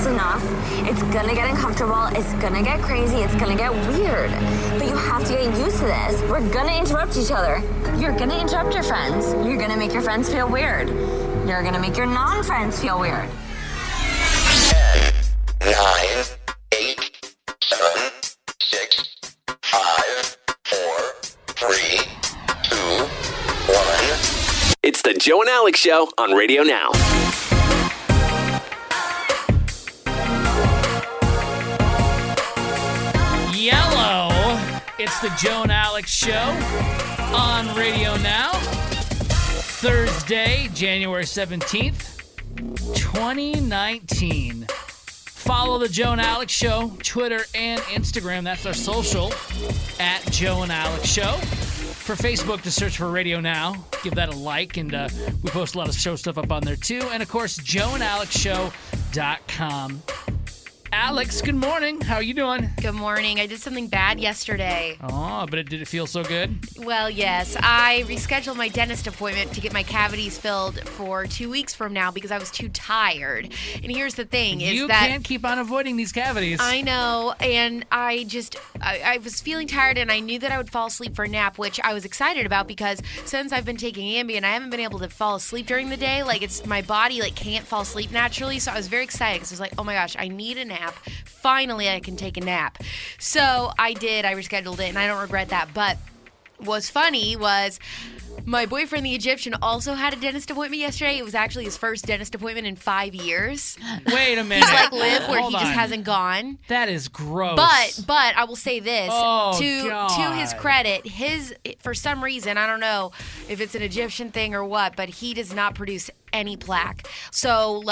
fast enough, it's gonna get uncomfortable, it's gonna get crazy, it's gonna get weird. But you have to get used to this. We're gonna interrupt each other. You're gonna interrupt your friends. You're gonna make your friends feel weird. You're gonna make your non-friends feel weird. 10, 9, 8, 7, 6, 5, 4, 3, 2, 1. It's the Joe and Alex Show on Radio Now. Yellow. It's the Joe and Alex Show on Radio Now. Thursday, January 17th, 2019. Follow the Joe and Alex Show, Twitter and Instagram. That's our social, at Joe and Alex Show. For Facebook, to search for Radio Now. Give that a like, and we post a lot of show stuff up on there, too. And, of course, joeandalexshow.com. Alex, good morning. How are you doing? Good morning. I did something bad yesterday. Oh, but did it feel so good? Well, yes. I rescheduled my dentist appointment to get my cavities filled for 2 weeks from now because I was too tired. And here's the thing is you that... can't keep on avoiding these cavities. I know. And I was feeling tired, and I knew that I would fall asleep for a nap, which I was excited about because since I've been taking Ambien, I haven't been able to fall asleep during the day. Like, it's my body can't fall asleep naturally. So I was very excited because I was like, oh my gosh, I need a nap. Finally, I can take a nap. So I did. I rescheduled it, and I don't regret that. But what's funny was my boyfriend, the Egyptian, also had a dentist appointment yesterday. It was actually his first dentist appointment in 5 years. Wait a minute. He's like Liv, where Hold he just on. hasn't gone. That is gross. But I will say this, Oh, to his God. credit, for some reason, I don't know if it's an Egyptian thing or what, but he does not produce any plaque. So,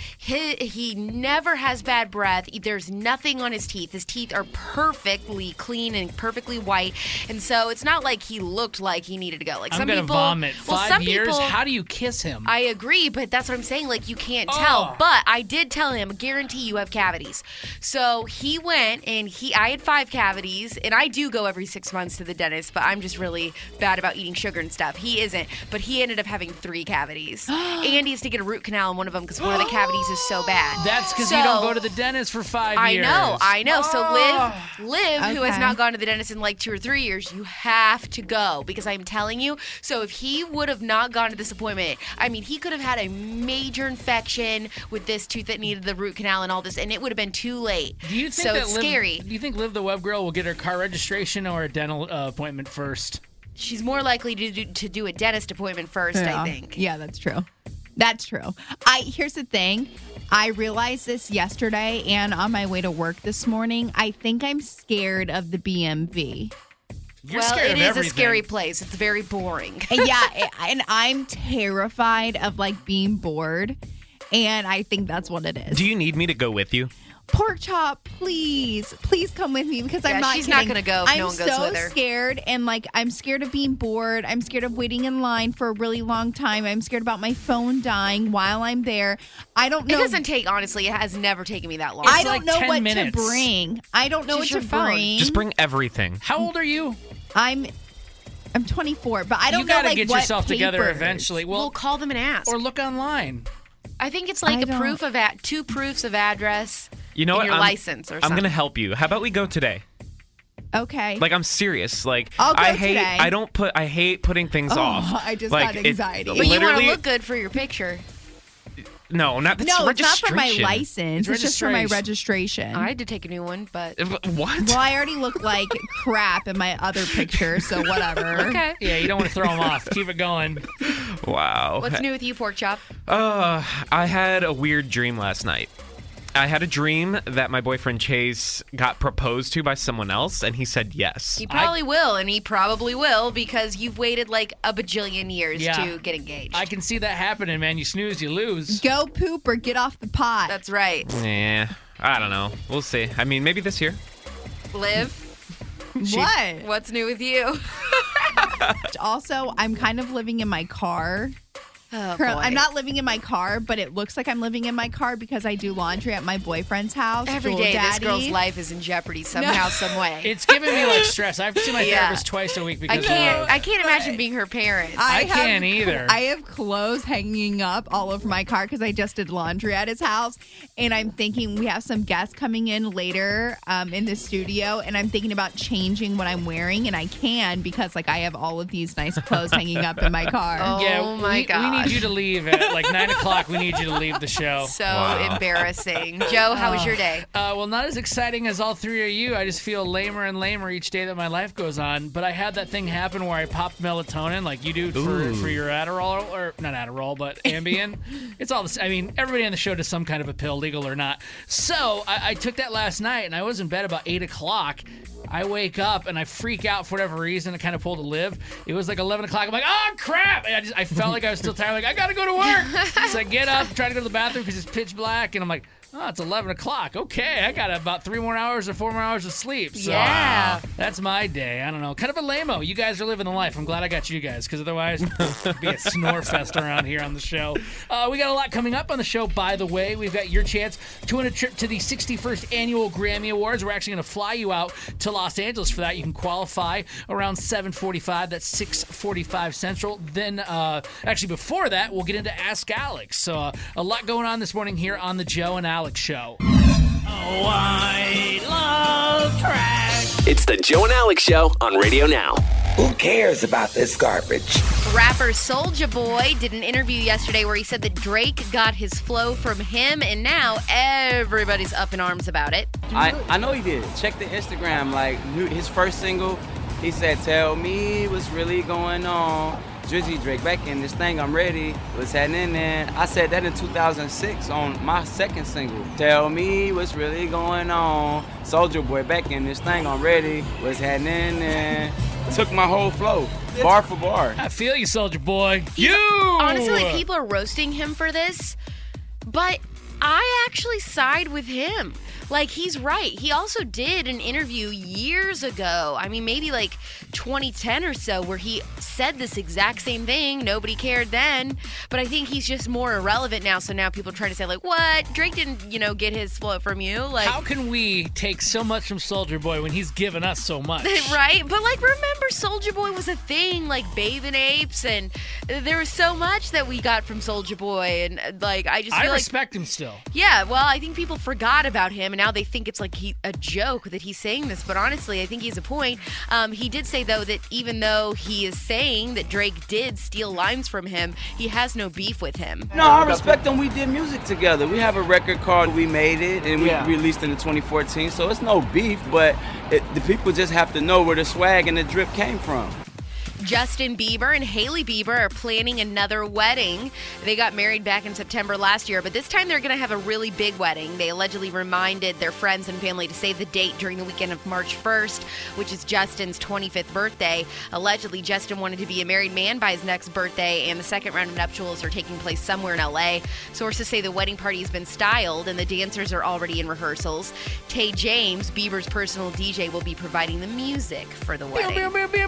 he never has bad breath. There's nothing on his teeth. His teeth are perfectly clean and perfectly white. And so it's not like he looked like he needed to go. I'm going to vomit. Well, 5 some years? people, How do you kiss him? I agree, but that's what I'm saying. You can't tell. But I did tell him, guarantee you have cavities. So he went, and I had 5 cavities, and I do go every 6 months to the dentist, but I'm just really bad about eating sugar and stuff. He isn't, but he ended up having 3 cavities. And he has to get a root canal in one of them because one of the cavities is so bad. That's because you don't go to the dentist for 5 years. I know. So Liv, who has not gone to the dentist in 2 or 3 years, you have to go because I'm telling you. So if he would have not gone to this appointment, he could have had a major infection with this tooth that needed the root canal and all this, and it would have been too late. Do you think it's scary. Do you think Liv the Web Girl will get her car registration or a dental appointment first? She's more likely to do a dentist appointment first, Yeah. I think. Yeah, that's true. That's true. Here's the thing. I realized this yesterday and on my way to work this morning. I think I'm scared of the BMV. You're scared of it is everything. a scary place. It's very boring. Yeah, and I'm terrified of being bored. And I think that's what it is. Do you need me to go with you? Pork Chop, please come with me because I'm not she's kidding. not going to go if no one goes with her. I'm so scared, and I'm scared of being bored. I'm scared of waiting in line for a really long time. I'm scared about my phone dying while I'm there. I don't know. It doesn't take, honestly, it has never taken me that long. I don't know 10 what minutes. to bring. I don't know Just what your to phone. bring. Just bring everything. How old are you? I'm 24, but I don't You know gotta get what yourself together papers. eventually. We'll Well, call them and ask. or look online. I think it's I a don't- proof of two proofs of address. You know and what? your license or something. I'm gonna help you. How about we go today? Okay. I'm serious. I'll go I hate. today. I hate putting things off. I just got it- anxiety. But you want to literally- look good for your picture. No, not that's no, it's not for my registration. license. It's just for my registration. I had to take a new one, but... What? Well, I already look like crap in my other picture, so whatever. Okay. Yeah, you don't want to throw them off. Keep it going. Wow. What's new with you, Pork Chop? I had a weird dream last night. I had a dream that my boyfriend Chase got proposed to by someone else, and he said yes. He probably will, and he probably will because you've waited a bajillion years to get engaged. I can see that happening, man. You snooze, you lose. Go poop or get off the pot. That's right. Yeah, I don't know. We'll see. Maybe this year. Liv, What? what's new with you? Also, I'm kind of living in my car. Oh, Currently, boy. I'm not living in my car, but it looks like I'm living in my car because I do laundry at my boyfriend's house. Every Jewel day, this Daddy. girl's life is in jeopardy somehow, some way. It's giving me like stress. I have to see my Yeah. therapist twice a week because I can't imagine being her parent. I can't either. I have clothes hanging up all over my car because I just did laundry at his house. And I'm thinking we have some guests coming in later in the studio. And I'm thinking about changing what I'm wearing. And I can because like I have all of these nice clothes hanging up in my car. Oh, my we gosh. need you to leave at like 9 o'clock. We need you to leave the show. So embarrassing. Joe, how was your day? Well, not as exciting as all three of you. I just feel lamer and lamer each day that my life goes on. But I had that thing happen where I popped melatonin, like you do for your Adderall, or not Adderall, but Ambien. It's all this. I mean, everybody on the show does some kind of a pill, legal or not. So I took that last night, and I was in bed about 8 o'clock. I wake up and I freak out for whatever reason. I kind of pulled a live. It was like 11 o'clock. I'm like, oh, crap. And I felt like I was still tired. Like, I got to go to work. So I get up, try to go to the bathroom because it's pitch black. And I'm like, oh, it's 11 o'clock. Okay, I got about 3 more hours or 4 more hours of sleep. So Yeah. that's my day. I don't know. Kind of a lame-o. You guys are living the life. I'm glad I got you guys because otherwise it'd be a snore fest around here on the show. We got a lot coming up on the show, by the way. We've got your chance to win a trip to the 61st Annual Grammy Awards. We're actually going to fly you out to Los Angeles for that. You can qualify around 7:45. That's 6:45 Central. Then, actually before that, we'll get into Ask Alex. So a lot going on this morning here on the Joe and Alex Show. Oh, I love trash. It's the Joe and Alex Show on Radio Now. Who cares about this garbage? Rapper Soulja Boy did an interview yesterday where he said that Drake got his flow from him, and now everybody's up in arms about it. I know he did. Check the Instagram. Like his first single, he said, "Tell me what's really going on." Drizzy Drake back in this thing, I'm ready. What's happening there? I said that in 2006 on my second single. Tell me what's really going on. Soulja Boy back in this thing, I'm ready. What's happening there? Took my whole flow, bar for bar. I feel you, Soulja Boy. Honestly, like, people are roasting him for this, but I actually side with him. Like, he's right. He also did an interview years ago. I mean, maybe like 2010 or so, where he said this exact same thing. Nobody cared then. But I think he's just more irrelevant now. So now people are trying to say, like, what? Drake didn't, get his flow from you. Like, how can we take so much from Soulja Boy when he's given us so much? Right? But, like, remember Soulja Boy was a thing, like Bathing Apes, and there was so much that we got from Soulja Boy. And, like, I just feel I respect him still. Yeah, well, I think people forgot about him, and now they think it's like a joke that he's saying this. But honestly, I think he has a point. He did say, though, that even though he is saying that Drake did steal lines from him, he has no beef with him. No, I respect him. We did music together. We have a record called We Made It, and we released it in 2014. So it's no beef, but the people just have to know where the swag and the drip came from. Justin Bieber and Hailey Bieber are planning another wedding. They got married back in September last year, but this time they're going to have a really big wedding. They allegedly reminded their friends and family to save the date during the weekend of March 1st, which is Justin's 25th birthday. Allegedly, Justin wanted to be a married man by his next birthday, and the second round of nuptials are taking place somewhere in L.A. Sources say the wedding party has been styled, and the dancers are already in rehearsals. Tay James, Bieber's personal DJ, will be providing the music for the wedding.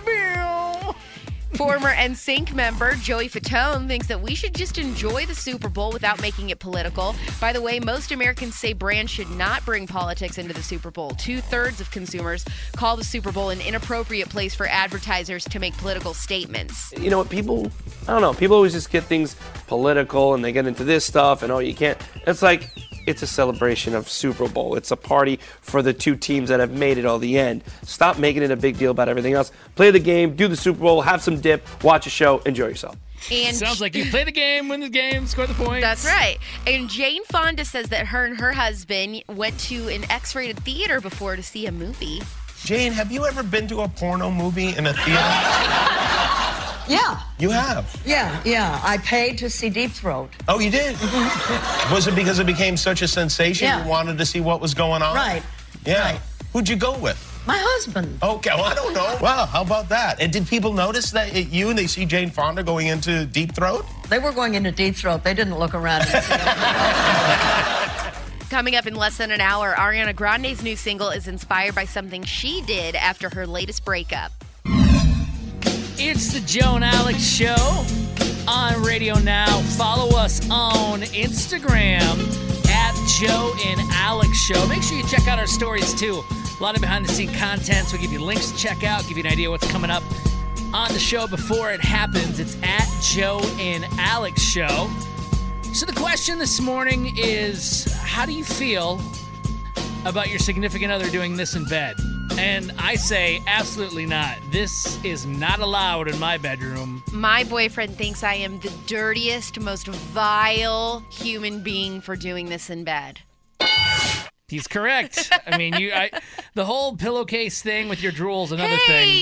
Former NSYNC member Joey Fatone thinks that we should just enjoy the Super Bowl without making it political. By the way, most Americans say brands should not bring politics into the Super Bowl. 2/3 of consumers call the Super Bowl an inappropriate place for advertisers to make political statements. You know what, people always just get things political and they get into this stuff and, oh, you can't. It's like, it's a celebration of Super Bowl. It's a party for the two teams that have made it all the end. Stop making it a big deal about everything else. Play the game, do the Super Bowl, have some dip, watch a show, enjoy yourself. And sounds like you play the game, win the game, score the points. That's right. And Jane Fonda says that her and her husband went to an X-rated theater before to see a movie. Jane, have you ever been to a porno movie in a theater? Yeah. You have? Yeah. I paid to see Deep Throat. Oh, you did? Was it because it became such a sensation you wanted to see what was going on? Right. Yeah. Right. Who'd you go with? My husband. Okay, well, I don't know. Wow, how about that? And did people notice that they see Jane Fonda going into Deep Throat? They were going into Deep Throat. They didn't look around and see Coming up in less than an hour, Ariana Grande's new single is inspired by something she did after her latest breakup. It's the Joe and Alex Show. on Radio Now. Follow us on Instagram at Joe and Alex Show. Make sure you check out our stories, too. A lot of behind-the-scenes content, so we'll give you links to check out, give you an idea what's coming up on the show before it happens. It's at Joe and Alex Show. So the question this morning is, how do you feel about your significant other doing this in bed? And I say absolutely not. This is not allowed in my bedroom. My boyfriend thinks I am the dirtiest, most vile human being for doing this in bed. He's correct. I mean, the whole pillowcase thing with your drool's another thing,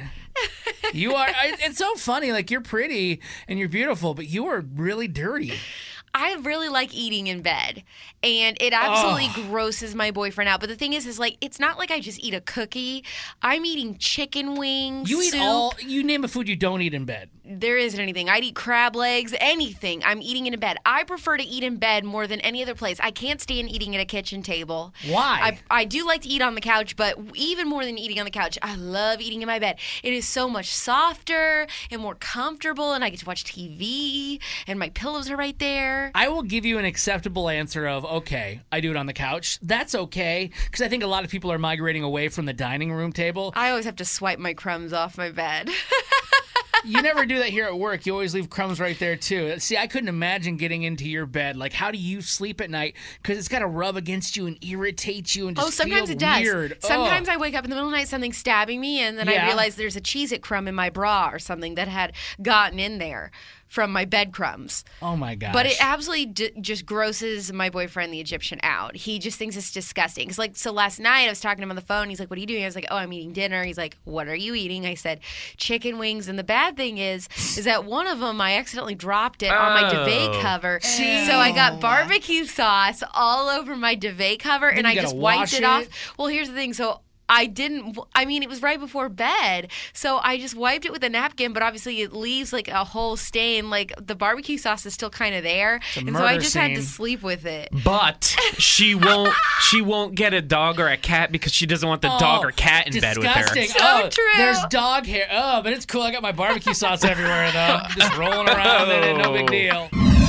but you are. It's so funny. Like, you're pretty and you're beautiful, but you are really dirty. I really like eating in bed, and it absolutely grosses my boyfriend out. But the thing is like, it's not like I just eat a cookie. I'm eating chicken wings, You eat soup. you name a food you don't eat in bed. There isn't anything. I'd eat crab legs, anything. I'm eating it in bed. I prefer to eat in bed more than any other place. I can't stand eating at a kitchen table. Why? I do like to eat on the couch, but even more than eating on the couch, I love eating in my bed. It is so much softer and more comfortable, and I get to watch TV, and my pillows are right there. I will give you an acceptable answer of, okay, I do it on the couch. That's okay, because I think a lot of people are migrating away from the dining room table. I always have to swipe my crumbs off my bed. You never do that here at work. You always leave crumbs right there, too. See, I couldn't imagine getting into your bed. Like, how do you sleep at night? Because it's got to rub against you and irritate you and just sometimes feel it does. weird. Sometimes I wake up in the middle of the night, something's stabbing me, and then I realize there's a Cheez-It crumb in my bra or something that had gotten in there from my bed crumbs. Oh, my gosh. But it absolutely just grosses my boyfriend, the Egyptian, out. He just thinks it's disgusting. So last night I was talking to him on the phone. He's like, what are you doing? I was like, oh, I'm eating dinner. He's like, what are you eating? I said, chicken wings. And the bad thing is that one of them, I accidentally dropped it on my duvet cover. So I got barbecue sauce all over my duvet cover, and I just wiped it off. Well, here's the thing. So it was right before bed, so I just wiped it with a napkin, but obviously it leaves like a whole stain. Like, the barbecue sauce is still kind of there, and so I just had to sleep with it. But she won't get a dog or a cat because she doesn't want the dog or cat in bed with her. So true. There's dog hair. Oh, but it's cool. I got my barbecue sauce everywhere, though. Just rolling around in it. No big deal.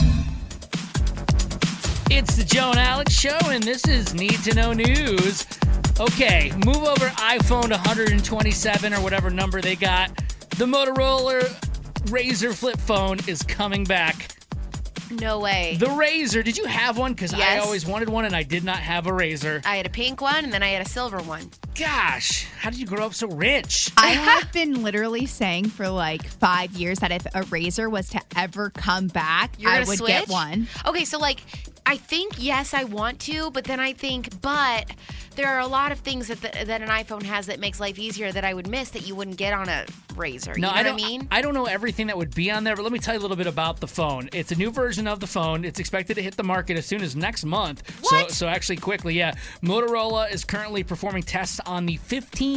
It's the Joe and Alex Show, and this is Need to Know News. Okay, move over iPhone 127 or whatever number they got. The Motorola Razr flip phone is coming back. No way. The Razr, did you have one? Because I Yes. always wanted one, and I did not have a Razr. I had a pink one, and then I had a silver one. Gosh, how did you grow up so rich? I have been literally saying for like 5 years that if a Razr was to ever come back, You're I gonna would switch? get one. Okay, so I think, yes, I want to, but then I think, but there are a lot of things that an iPhone has that makes life easier that I would miss that you wouldn't get on a Razr. No, you know I don't. what I mean? I don't know everything that would be on there, but let me tell you a little bit about the phone. It's a new version of the phone. It's expected to hit the market as soon as next month. What? So actually, quickly, yeah. Motorola is currently performing tests on the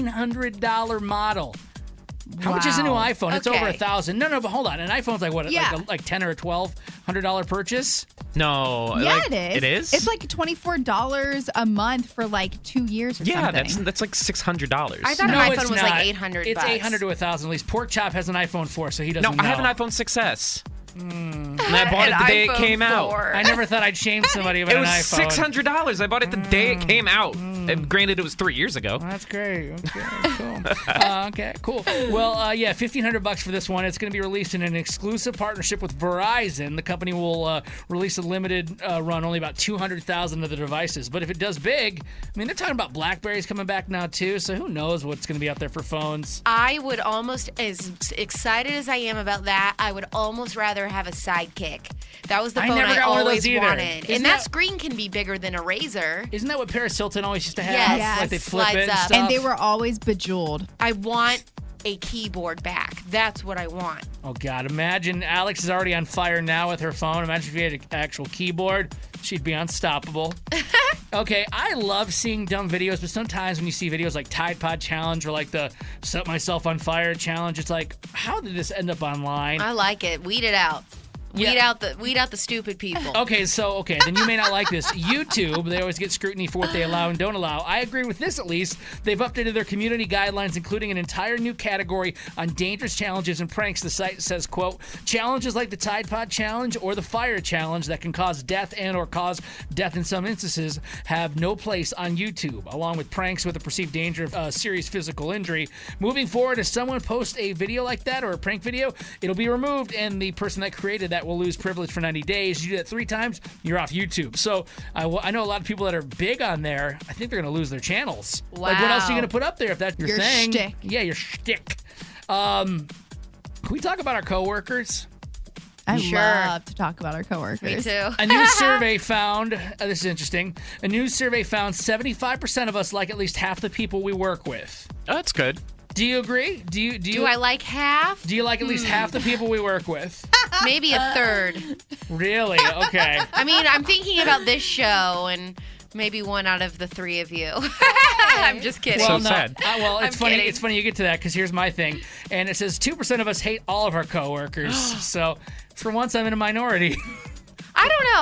$1,500 model. How much is a new Wow. iPhone? It's over $1,000. No, but hold on. An iPhone's like what? Yeah. Like $10 or $1,200 purchase? No. Yeah, like, it is. It is? It's like $24 a month for like 2 years or yeah, something. that's like $600. I thought No, an it's iPhone was not. like $800. It's $800 to $1,000 at least. Pork Chop has an iPhone 4, so he doesn't No, know. I have an iPhone 6S. And I bought it the day it came out. I never thought I'd shame somebody about It an was iPhone. $600. I bought it the day it came out. And granted, it was 3 years ago. That's great. Okay, cool. Okay, cool. Well, yeah, $1,500 for this one. It's going to be released in an exclusive partnership with Verizon. The company will release a limited run, only about 200,000 of the devices. But if it does big, I mean, they're talking about BlackBerry's coming back now too. So who knows what's going to be out there for phones? I would almost, as excited as I am about that, I would almost rather have a Sidekick. That was the I phone never I got one of those always either. wanted. Isn't And that that- screen can be bigger than a Razr. Isn't that what Paris Hilton always used to have? Yes. Like they flip Slides it and up. stuff. And they were always bejeweled. I want a keyboard back. That's what I want. Oh, God. Imagine Alex is already on fire now with her phone. Imagine if you had an actual keyboard. She'd be unstoppable. Okay, I love seeing dumb videos, but sometimes when you see videos like Tide Pod Challenge or like the Set Myself on Fire Challenge, it's like, how did this end up online? I like it. Weed it out. Weed out the stupid people. Okay, then you may not like this. YouTube, they always get scrutiny for what they allow and don't allow. I agree with this, at least. They've updated their community guidelines, including an entire new category on dangerous challenges and pranks. The site says, quote, challenges like the Tide Pod Challenge or the Fire Challenge that can cause death and or cause death in some instances have no place on YouTube, along with pranks with a perceived danger of serious physical injury. Moving forward, if someone posts a video like that or a prank video, it'll be removed, and the person that created that will lose privilege for 90 days. You do that 3 times, you're off YouTube. So I know a lot of people that are big on there, I think they're going to lose their channels. Wow. Like, what else are you going to put up there if that's your thing? Shtick. Yeah, your shtick. Can we talk about our coworkers? I Sure. love to talk about our coworkers. Me too. A new survey found, this is interesting, a new survey found 75% of us like at least half the people we work with. Oh, that's good. Do you agree? Do I like half? Do you like at least half the people we work with? Maybe a third. Really? Okay. I mean, I'm thinking about this show and maybe 1 out of the 3 of you. I'm just kidding. So sad. It's funny. kidding. It's funny you get to that because here's my thing, and it says 2% of us hate all of our coworkers. So for once, I'm in a minority. I don't know.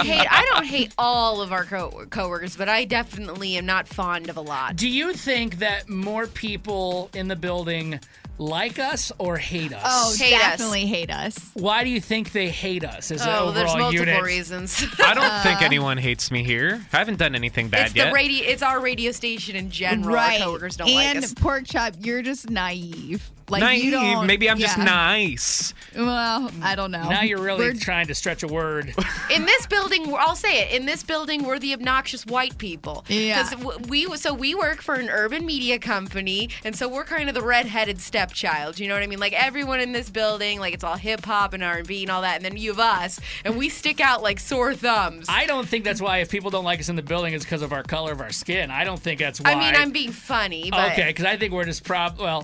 I don't hate all of our coworkers, but I definitely am not fond of a lot. Do you think that more people in the building like us or hate us? Oh, Hate us. definitely hate us. Why do you think they hate us as an overall there's multiple unit? reasons. I don't think anyone hates me here. I haven't done anything bad yet. It's our radio station in general. Right. Our coworkers don't like us. And Pork Chop, you're just naive. Like, Naive. You don't, Maybe I'm just nice. Well, I don't know. Now you're really We're- trying to stretch a word. In this building, I'll say it. In this building, we're the obnoxious white people. Yeah. Because we work for an urban media company, and so we're kind of the redheaded stepchild. You know what I mean? Like everyone in this building, like it's all hip hop and R&B and all that, and then you have us, and we stick out like sore thumbs. I don't think that's why if people don't like us in the building, it's because of our color of our skin. I don't think that's why. I mean, I'm being funny, but Okay, because I think we're just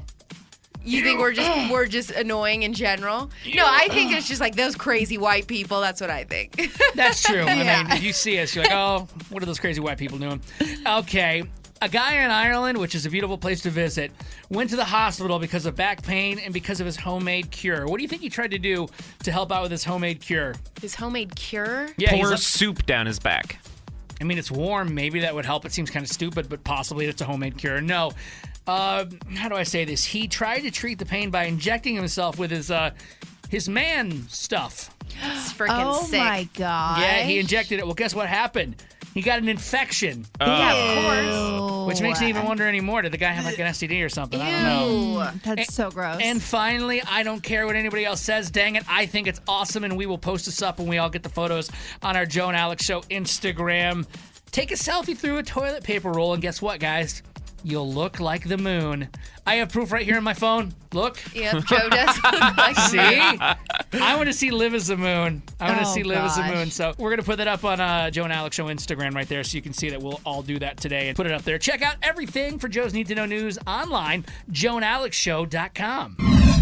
you think we're just annoying in general? No, I think it's just like those crazy white people. That's what I think. That's true. Yeah. I mean, if you see us, you're like, oh, what are those crazy white people doing? Okay. A guy in Ireland, which is a beautiful place to visit, went to the hospital because of back pain and because of his homemade cure. What do you think he tried to do to help out with his homemade cure? His homemade cure? Yeah, Pour soup down his back. I mean, it's warm. Maybe that would help. It seems kind of stupid, but possibly it's a homemade cure. No. How do I say this? He tried to treat the pain by injecting himself with his man stuff. It's freaking sick. Oh my god. Yeah, he injected it. Well, guess what happened? He got an infection. Yeah, of course. Which makes me even wonder anymore. Did the guy have like an STD or something? I don't know. That's so gross. And finally, I don't care what anybody else says. Dang it. I think it's awesome, and we will post this up when we all get the photos on our Joe and Alex Show Instagram. Take a selfie through a toilet paper roll, and guess what, guys? You'll look like the moon. I have proof right here on my phone. Look. Yep, Joe does look like the See? moon. I want to see Live as the Moon. I want to Oh, see Live as the gosh. Moon. So we're going to put that up on Joe and Alex Show Instagram right there so you can see that we'll all do that today and put it up there. Check out everything for Joe's Need to Know News online, joeandalexshow.com.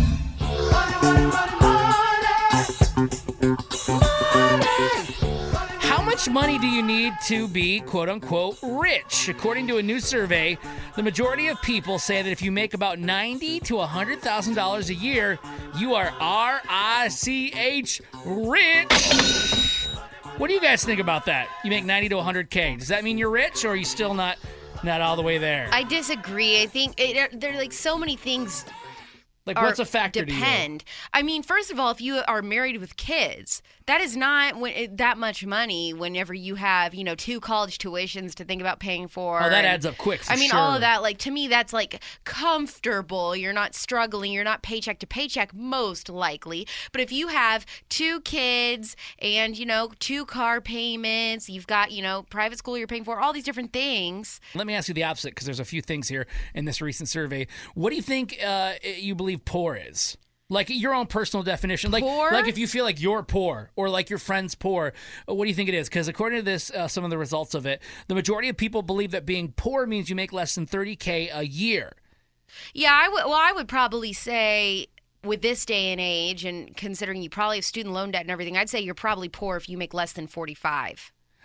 How much money do you need to be quote-unquote rich? According to a new survey, the majority of people say that if you make about $90,000 to $100,000 a year, you are R-I-C-H rich. What do you guys think about that? You make 90 to 100K. Does that mean you're rich, or are you still not all the way there? I disagree. I think there are like so many things. Like, what's a factor depend. to you? I mean, first of all, if you are married with kids, that is not that much money whenever you have, 2 college tuitions to think about paying for. Oh, that adds up quick, for I mean, sure. all of that, like, to me, that's, like, comfortable. You're not struggling. You're not paycheck to paycheck, most likely. But if you have 2 kids and, 2 car payments, you've got, private school you're paying for, all these different things. Let me ask you the opposite, because there's a few things here in this recent survey. What do you think you believe poor is? Like your own personal definition. Poor? Like if you feel like you're poor or like your friend's poor, what do you think it is? Because according to this, some of the results of it, the majority of people believe that being poor means you make less than $30K a year. Yeah, I would probably say with this day and age, and considering you probably have student loan debt and everything, I'd say you're probably poor if you make less than 45.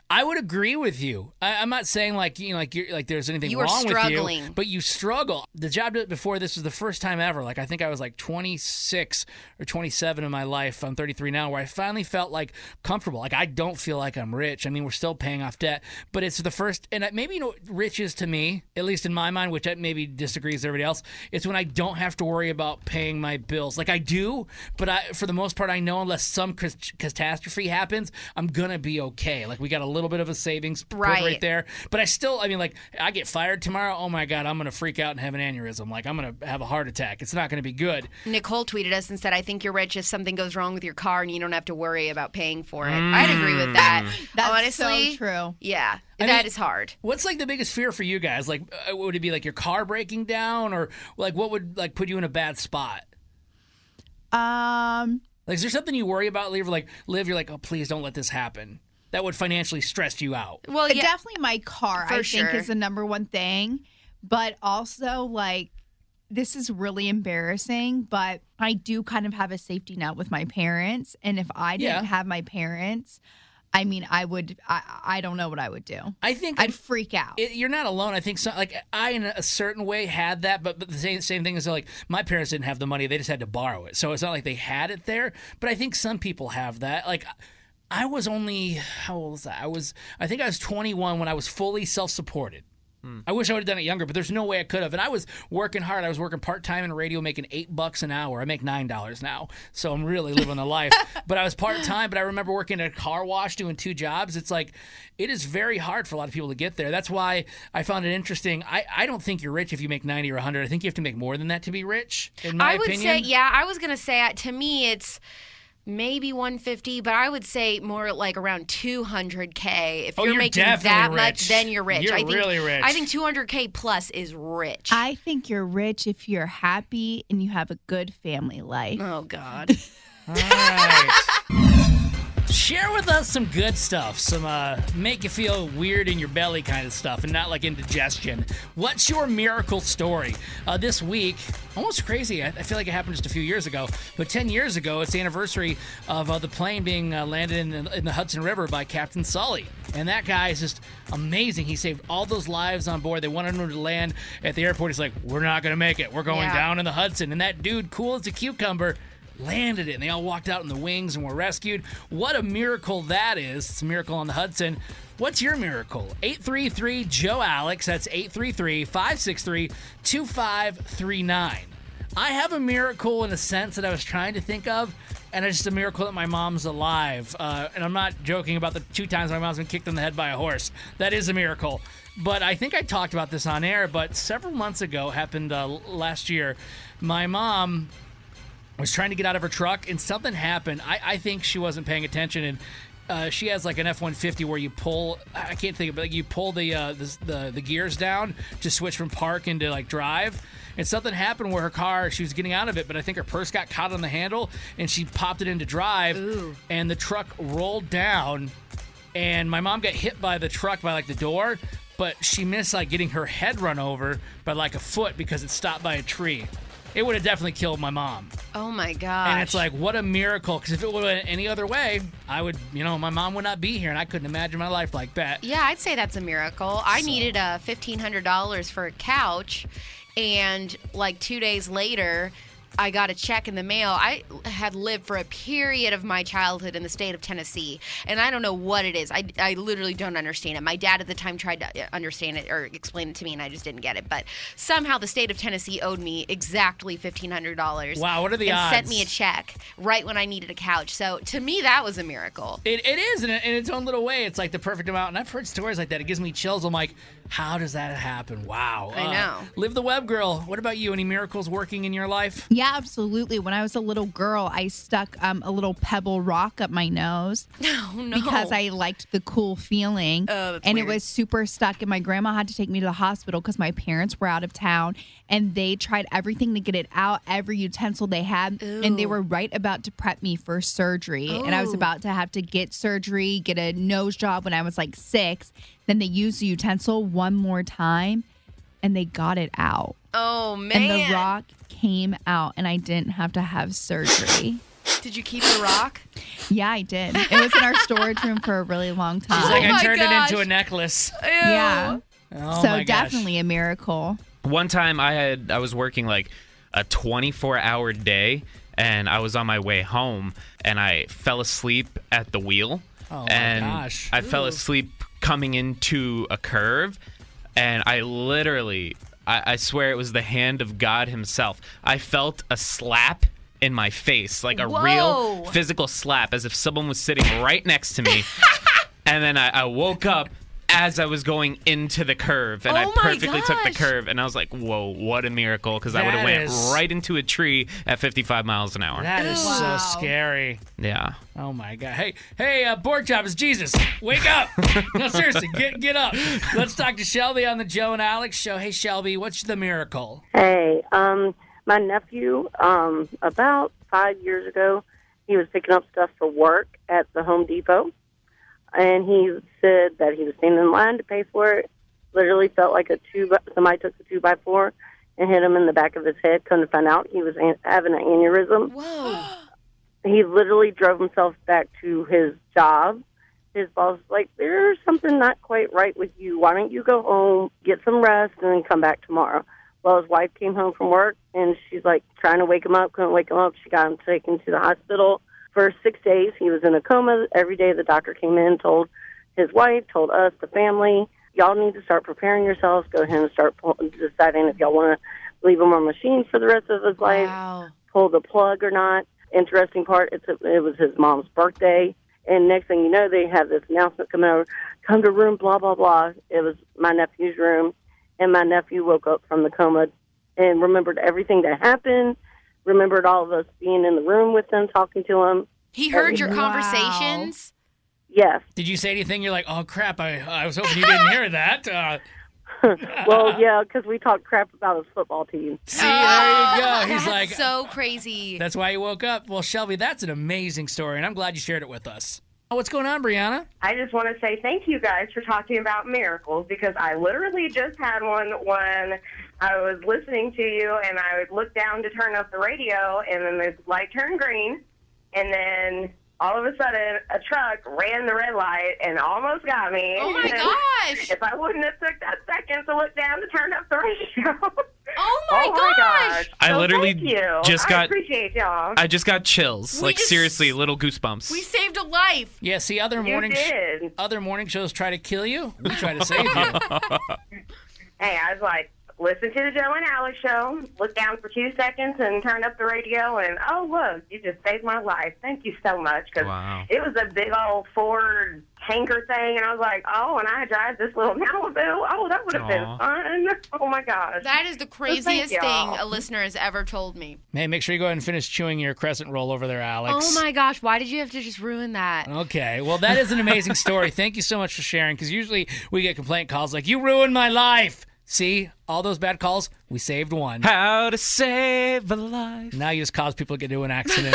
I would agree with you. I'm not saying there's anything You are wrong struggling. with you, but you struggle. The job before this was the first time ever. Like I think I was like 26 or 27 in my life. I'm 33 now, where I finally felt like comfortable. Like I don't feel like I'm rich. I mean, we're still paying off debt, but it's the first. And maybe rich is to me, at least in my mind, which maybe disagrees with everybody else. It's when I don't have to worry about paying my bills. Like I do, but for the most part, I know unless some catastrophe happens, I'm gonna be okay. Like we got a little bit of a savings put right there, but I get fired tomorrow. Oh my God, I'm gonna freak out and have an aneurysm. Like I'm gonna have a heart attack. It's not gonna be good. Nicole tweeted us and said, "I think you're rich if something goes wrong with your car and you don't have to worry about paying for it." I'd agree with that. That's honestly so true. Yeah, that is hard. What's like the biggest fear for you guys? Like, would it be like your car breaking down, or like what would like put you in a bad spot? Like, is there something you worry about? Liv, you're like, oh, please don't let this happen. That would financially stress you out. Well, yeah, definitely my car, I think, is the number one thing. But also, like, this is really embarrassing, but I do kind of have a safety net with my parents. And if I didn't have my parents, I mean, I don't know what I would do. I think I'd freak out. You're not alone. I think I, in a certain way, had that, but the same thing is like my parents didn't have the money; they just had to borrow it. So it's not like they had it there. But I think some people have that. Like, I was only how old was that? I think I was 21 when I was fully self-supported. I wish I would have done it younger, but there's no way I could have. And I was working hard. I was working part-time in radio, making $8 an hour. I make $9 now, so I'm really living the life. But I was part-time, but I remember working at a car wash doing 2 jobs. It's like, it is very hard for a lot of people to get there. That's why I found it interesting. I don't think you're rich if you make 90 or 100. I think you have to make more than that to be rich, in my opinion. I was going to say, to me, it's maybe 150, but I would say more like around 200K. If you're making that much, then you're rich. You're really rich. I think 200K plus is rich. I think you're rich if you're happy and you have a good family life. Oh, God. All right. Share with us some good stuff, some make you feel weird in your belly kind of stuff, and not like indigestion. What's your miracle story? This week, almost crazy. I feel like it happened just a few years ago, but 10 years ago, it's the anniversary of the plane being landed in the Hudson River by Captain Sully. And that guy is just amazing. He saved all those lives on board. They wanted him to land at the airport. He's like, we're not going to make it. We're going down in the Hudson. And that dude, cool as a cucumber, landed it, and they all walked out in the wings and were rescued. What a miracle that is. It's a miracle on the Hudson. What's your miracle? 833-JOE-ALEX. That's 833-563-2539. I have a miracle in a sense that I was trying to think of, and it's just a miracle that my mom's alive. And I'm not joking about the 2 times my mom's been kicked in the head by a horse. That is a miracle. But I think I talked about this on air, but several months ago, happened last year, my mom was trying to get out of her truck, and something happened. I think she wasn't paying attention, and she has like an F-150 where you pull, I can't think of it, but you pull the gears down to switch from park into like drive. And something happened where her car, she was getting out of it, but I think her purse got caught on the handle, and she popped it into drive. Ooh. And the truck rolled down, and my mom got hit by the truck by like the door, but she missed like getting her head run over by like a foot because it stopped by a tree. It would have definitely killed my mom. Oh, my gosh. And it's like, what a miracle. Because if it would have went any other way, I would, my mom would not be here, and I couldn't imagine my life like that. Yeah, I'd say that's a miracle. I needed $1,500 for a couch, and like 2 days later, I got a check in the mail. I had lived for a period of my childhood in the state of Tennessee, and I don't know what it is. I literally don't understand it. My dad at the time tried to understand it or explain it to me, and I just didn't get it. But somehow the state of Tennessee owed me exactly $1,500. Wow, what are the odds? And sent me a check right when I needed a couch. So to me, that was a miracle. It is, in its own little way. It's like the perfect amount. And I've heard stories like that. It gives me chills. I'm like, how does that happen? Wow. I know. Liv the Web Girl, what about you? Any miracles working in your life? Yeah, absolutely. When I was a little girl, I stuck a little pebble rock up my nose. Oh, no. Because I liked the cool feeling. Oh, that's and weird. It was super stuck. And my grandma had to take me to the hospital because my parents were out of town. And they tried everything to get it out, every utensil they had. Ooh. And they were right about to prep me for surgery. Ooh. And I was about to have to get surgery, get a nose job when I was like 6. Then they used the utensil one more time, and they got it out. Oh, man. And the rock came out, and I didn't have to have surgery. Did you keep the rock? Yeah, I did. It was in our storage room for a really long time. She's like, I turned it into a necklace. Ew. Yeah. Oh So my gosh. definitely a miracle. One time I was working like a 24-hour day, and I was on my way home, and I fell asleep at the wheel. Oh, my and gosh. I fell asleep coming into a curve, and I literally, I swear it was the hand of God himself. I felt a slap in my face, like a real physical slap, as if someone was sitting right next to me. And then I woke up as I was going into the curve, and I perfectly took the curve, and I was like, whoa, what a miracle, because I would have went right into a tree at 55 miles an hour. That is so scary. Yeah. Oh my God. Hey, Pork Chop, it's Jesus. Wake up. No, seriously, get up. Let's talk to Shelby on the Joe and Alex show. Hey, Shelby, what's the miracle? Hey, my nephew, about 5 years ago, he was picking up stuff for work at the Home Depot, and he said that he was standing in line to pay for it. Literally felt like somebody took the 2x4 and hit him in the back of his head. Come to find out, he was having an aneurysm. Whoa. He literally drove himself back to his job. His boss was like, there's something not quite right with you. Why don't you go home, get some rest, and then come back tomorrow? Well, his wife came home from work, and she's like trying to wake him up, couldn't wake him up. She got him taken to the hospital. For 6 days, he was in a coma. Every day the doctor came in, told his wife, told us, the family, y'all need to start preparing yourselves. Go ahead and start deciding if y'all want to leave him on machines for the rest of his life, pull the plug or not. Interesting part, it was his mom's birthday. And next thing you know, they have this announcement coming over, come to room, blah, blah, blah. It was my nephew's room. And my nephew woke up from the coma and remembered everything that happened, remembered all of us being in the room with him, talking to him. He heard your conversations? Yes. Did you say anything? You're like, oh, crap, I was hoping you didn't hear that. Well, yeah, because we talked crap about his football team. See, there you go. He's That's like, so crazy. That's why he woke up. Well, Shelby, that's an amazing story, and I'm glad you shared it with us. Oh, what's going on, Brianna? I just want to say thank you guys for talking about miracles, because I literally just had one when I was listening to you, and I would look down to turn up the radio, and then the light turned green, and then all of a sudden a truck ran the red light and almost got me. Oh, my gosh. If I wouldn't have took that second to look down to turn up the radio. Oh, my gosh. I literally thank you. just I appreciate y'all. I just got chills. Seriously, little goosebumps. We saved a life. Yeah, see, other morning shows try to kill you. We try to save you. Hey, I was like, listen to the Joe and Alex show, look down for 2 seconds and turn up the radio, and oh, look, you just saved my life. Thank you so much, because it was a big old Ford tanker thing, and I was like, oh, and I drive this little Malibu. Oh, that would have been fun. Oh, my gosh. That is the craziest thing a listener has ever told me. Hey, make sure you go ahead and finish chewing your crescent roll over there, Alex. Oh, my gosh. Why did you have to just ruin that? Okay. Well, that is an amazing story. Thank you so much for sharing, because usually we get complaint calls like, you ruined my life. See, all those bad calls, we saved one. How to save a life. Now you just cause people to get into an accident.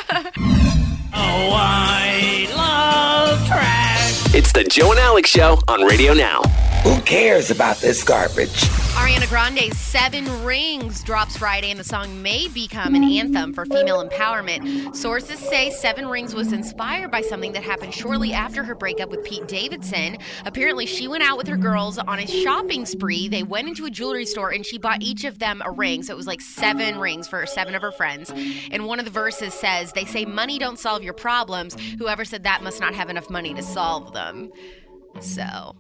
Oh, I love trash. It's the Joe and Alex Show on Radio Now. Who cares about this garbage? Ariana Grande's 7 Rings drops Friday, and the song may become an anthem for female empowerment. Sources say 7 Rings was inspired by something that happened shortly after her breakup with Pete Davidson. Apparently, she went out with her girls on a shopping spree. They went into a jewelry store, and she bought each of them a ring. So it was like 7 rings for 7 of her friends. And one of the verses says, they say money don't solve your problems. Whoever said that must not have enough money to solve them. So,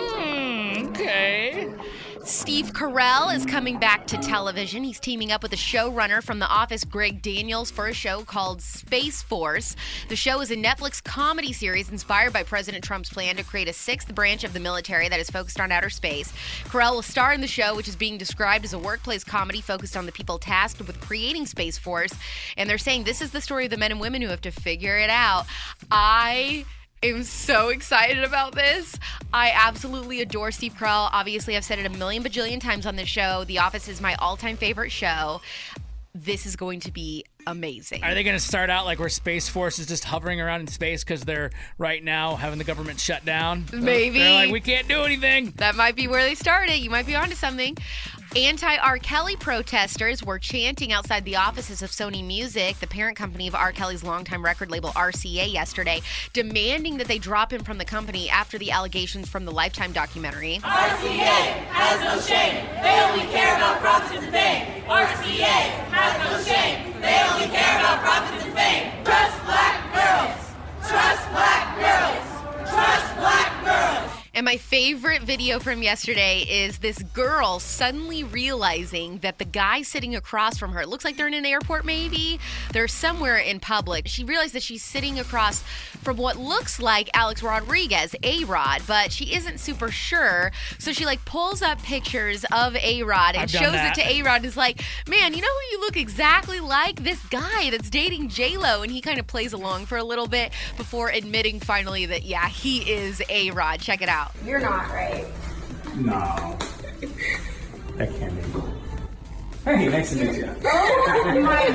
okay. Steve Carell is coming back to television. He's teaming up with a showrunner from The Office, Greg Daniels, for a show called Space Force. The show is a Netflix comedy series inspired by President Trump's plan to create a 6th branch of the military that is focused on outer space. Carell will star in the show, which is being described as a workplace comedy focused on the people tasked with creating Space Force. And they're saying this is the story of the men and women who have to figure it out. I am so excited about this. I absolutely adore Steve Carell. Obviously, I've said it a million bajillion times on this show. The Office is my all-time favorite show. This is going to be amazing. Are they going to start out like where Space Force is just hovering around in space because they're right now having the government shut down? Maybe. They're like, we can't do anything. That might be where they started. You might be onto something. Anti-R. Kelly protesters were chanting outside the offices of Sony Music, the parent company of R. Kelly's longtime record label RCA, yesterday, demanding that they drop him from the company after the allegations from the Lifetime documentary. RCA has no shame. They only care about profits and fame. RCA has no shame. They only care about profits and fame. Trust black girls. Trust black girls. Trust black girls. And my favorite video from yesterday is this girl suddenly realizing that the guy sitting across from her, it looks like they're in an airport maybe, they're somewhere in public. She realized that she's sitting across from what looks like Alex Rodriguez, A-Rod, but she isn't super sure. So she like pulls up pictures of A-Rod and shows it to A-Rod and is like, man, you know who you look exactly like? This guy that's dating J-Lo. And he kind of plays along for a little bit before admitting finally that, yeah, he is A-Rod. Check it out. You're not, right? No. That can't be. Hey, nice to meet you. Oh my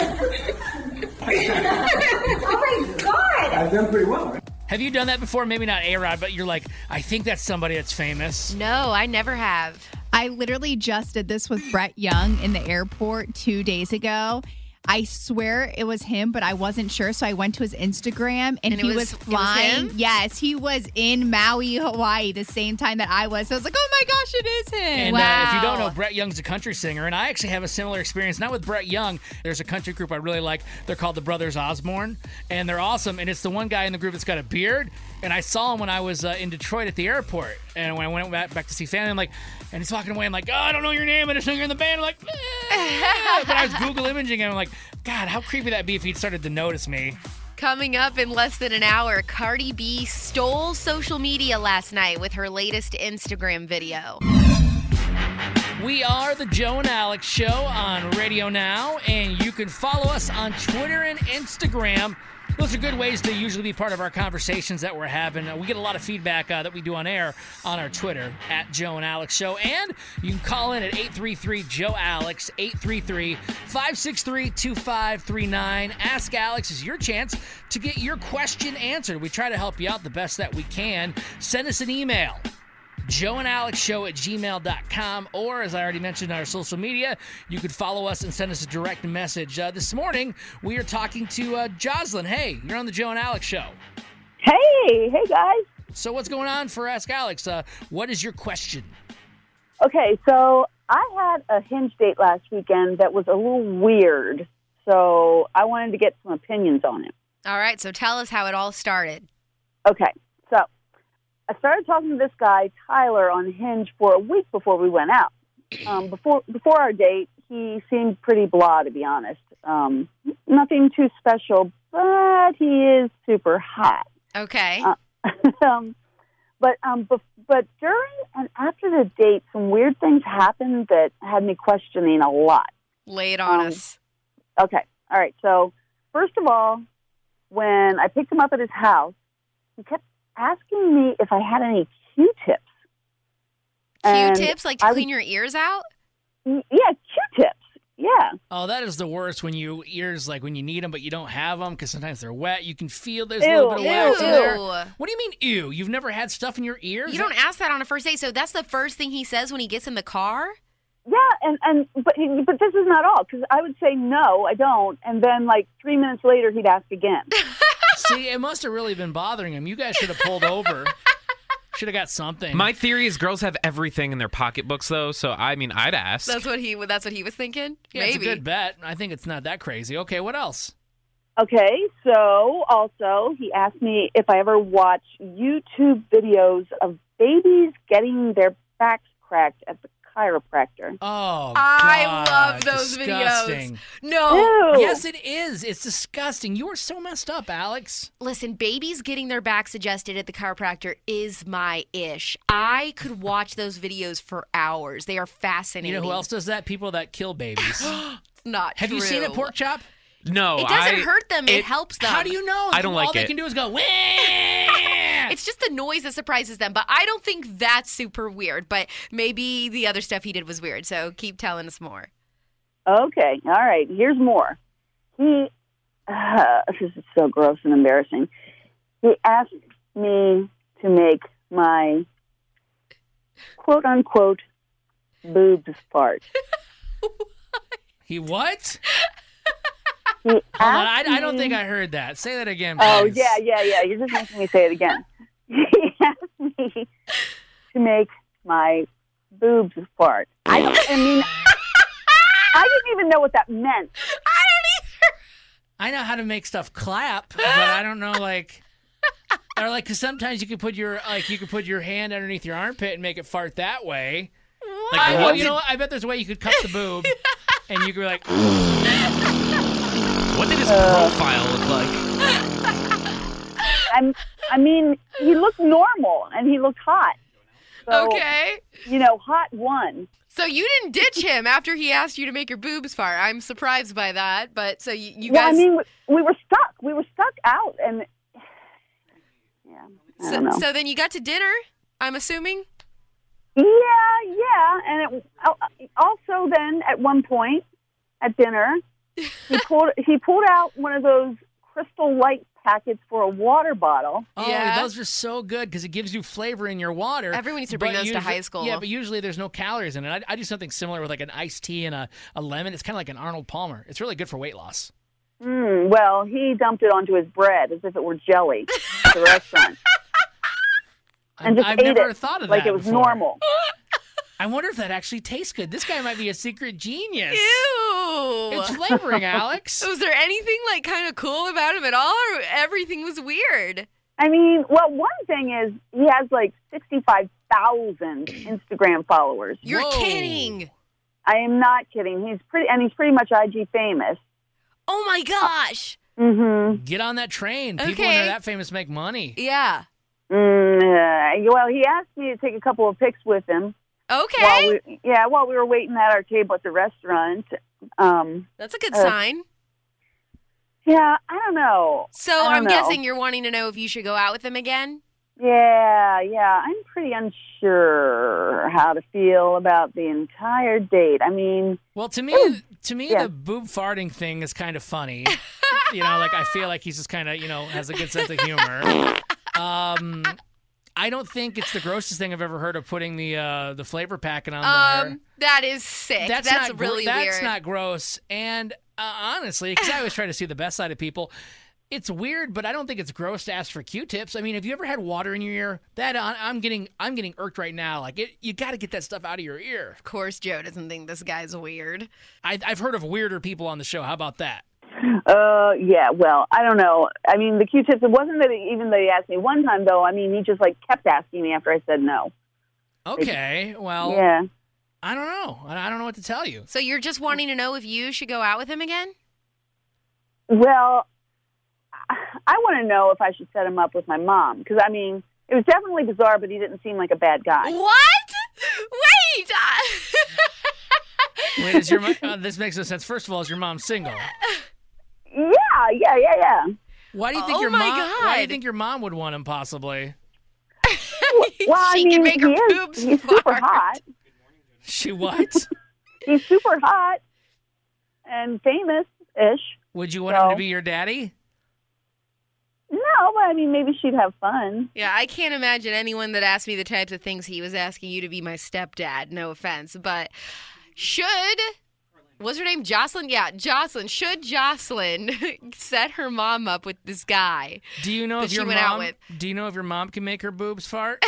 Oh my God! I've done pretty well, right? Have you done that before? Maybe not A-Rod, but you're like, I think that's somebody that's famous. No, I never have. I literally just did this with Brett Young in the airport 2 days ago. I swear it was him, but I wasn't sure. So I went to his Instagram and he was flying. Yes, he was in Maui, Hawaii, the same time that I was. So I was like, oh my gosh, it is him. And if you don't know, Brett Young's a country singer, and I actually have a similar experience. Not with Brett Young. There's a country group I really like. They're called the Brothers Osborne, and they're awesome. And it's the one guy in the group that's got a beard. And I saw him when I was in Detroit at the airport. And when I went back to see family, I'm like, and he's walking away. I'm like, oh, I don't know your name. I just know you're in the band. I'm like, but I was Google imaging him. I'm like, God, how creepy would that be if he'd started to notice me? Coming up in less than an hour, Cardi B stole social media last night with her latest Instagram video. We are the Joe and Alex Show on Radio Now, and you can follow us on Twitter and Instagram. Those are good ways to usually be part of our conversations that we're having. We get a lot of feedback that we do on air on our Twitter, at Joe and Alex Show. And you can call in at 833-JOE-ALEX, 833-563-2539. Ask Alex is your chance to get your question answered. We try to help you out the best that we can. Send us an email. joeandalexshow@gmail.com, or as I already mentioned, our social media, you could follow us and send us a direct message. This morning, we are talking to Jocelyn. Hey, you're on the Joe and Alex Show. Hey guys. So what's going on for Ask Alex? What is your question? Okay, so I had a Hinge date last weekend that was a little weird, so I wanted to get some opinions on it. All right, so tell us how it all started. Okay, so I started talking to this guy, Tyler, on Hinge for a week before we went out. Before our date, he seemed pretty blah, to be honest. Nothing too special, but he is super hot. Okay. But during and after the date, some weird things happened that had me questioning a lot. Lay it on us. Okay. All right. So first of all, when I picked him up at his house, he kept asking me if I had any Q-tips. Q-tips, like to clean your ears out? Yeah, Q-tips. Yeah. Oh, that is the worst when you ears, like when you need them, but you don't have them because sometimes they're wet. You can feel there's a little bit of wax in there. What do you mean, ew? You've never had stuff in your ears? You don't ask that on a first date, so that's the first thing he says when he gets in the car? Yeah, but this is not all, because I would say, no, I don't, and then like 3 minutes later, he'd ask again. See, it must have really been bothering him. You guys should have pulled over. Should have got something. My theory is girls have everything in their pocketbooks, though. So I mean, I'd ask. That's what he was thinking. Yeah, Maybe. It's a good bet. I think it's not that crazy. Okay, what else? Okay, so also he asked me if I ever watch YouTube videos of babies getting their backs cracked at the chiropractor. Oh, I God, love those disgusting. videos. No. Ew. Yes, it is. It's disgusting. You are so messed up, Alex. Listen, babies getting their backs adjusted at the chiropractor is my ish. I could watch those videos for hours. They are fascinating. You know who else does that? People that kill babies. It's not Have true. you seen it, Pork Chop? No, it doesn't hurt them. It helps them. How do you know? I don't like it. All they can do is go, wah! It's just the noise that surprises them. But I don't think that's super weird. But maybe the other stuff he did was weird. So keep telling us more. Okay. All right. Here's more. He, this is so gross and embarrassing. He asked me to make my quote unquote boobs fart. He what? He Hold on, asked I don't me- think I heard that. Say that again, please. Oh, yeah. You're just making me say it again. He asked me to make my boobs fart. I mean, I didn't even know what that meant. I know how to make stuff clap, but I don't know, like, or like, because sometimes you can put your hand underneath your armpit and make it fart that way. Like, you know what? I bet there's a way you could cup the boob, and you could be like, what did his profile look like? I mean, he looked normal and he looked hot. So, Okay. Hot one. So you didn't ditch him after he asked you to make your boobs fart. I'm surprised by that. But so you Well, guys. I mean, we were stuck. We were stuck out, and I don't know. So then you got to dinner, I'm assuming? Yeah, and also then at one point at dinner, he pulled out one of those Crystal Light packets for a water bottle. oh, those are so good because it gives you flavor in your water. Everyone needs to bring But those to high school. Yeah, but usually there's no calories in it. I do something similar with like an iced tea and a lemon. It's kind of like an Arnold Palmer. It's really good for weight loss. Well, he dumped it onto his bread as if it were jelly at the restaurant. And just I've ate never it thought of like that it was before. normal. I wonder if that actually tastes good. This guy might be a secret genius. Ew. It's flavoring, Alex. Was there anything like kind of cool about him at all, or everything was weird? I mean, well, one thing is he has like 65,000 Instagram followers. You're kidding. I am not kidding. He's pretty much IG famous. Oh my gosh. Mm-hmm. Get on that train. People when Okay. they're that famous make money. Yeah. Well, he asked me to take a couple of pics with him. Okay. While we were waiting at our table at the restaurant. That's a good sign. Yeah, I don't know. So I I'm don't know. guessing you're wanting to know if you should go out with him again? Yeah. I'm pretty unsure how to feel about the entire date. I mean, Well, to me, Yeah. the boob farting thing is kind of funny. Like I feel like he's just kind of, has a good sense of humor. I don't think it's the grossest thing I've ever heard of putting the flavor packet on there. That is sick. That's not really weird. That's not gross. And honestly, because I always try to see the best side of people, it's weird, but I don't think it's gross to ask for Q-tips. I mean, have you ever had water in your ear? I'm getting irked right now. Like you got to get that stuff out of your ear. Of course, Joe doesn't think this guy's weird. I've heard of weirder people on the show. How about that? yeah, well, I don't know. I mean, the Q-tips, it wasn't that even that he asked me one time, though. I mean, he just, kept asking me after I said no. Okay, well, Yeah. I don't know. I don't know what to tell you. So you're just wanting to know if you should go out with him again? Well, I want to know if I should set him up with my mom. Because, I mean, it was definitely bizarre, but he didn't seem like a bad guy. What? Wait! Wait, is your this makes no sense. First of all, is your mom single? Yeah. Why do you think Oh your my mom? Why do you God. think your mom would want him? Possibly. Well, She I mean, can make her he is- boobs he's super fart. hot. She what? He's super hot and famous-ish. Would you want him to be your daddy? No, but I mean, maybe she'd have fun. Yeah, I can't imagine anyone that asked me the types of things he was asking you to be my stepdad. No offense, but what's her name? Jocelyn? Yeah, Jocelyn. Should Jocelyn set her mom up with this guy? Do you know that if she your went out mom? with? Do you know if your mom can make her boobs fart?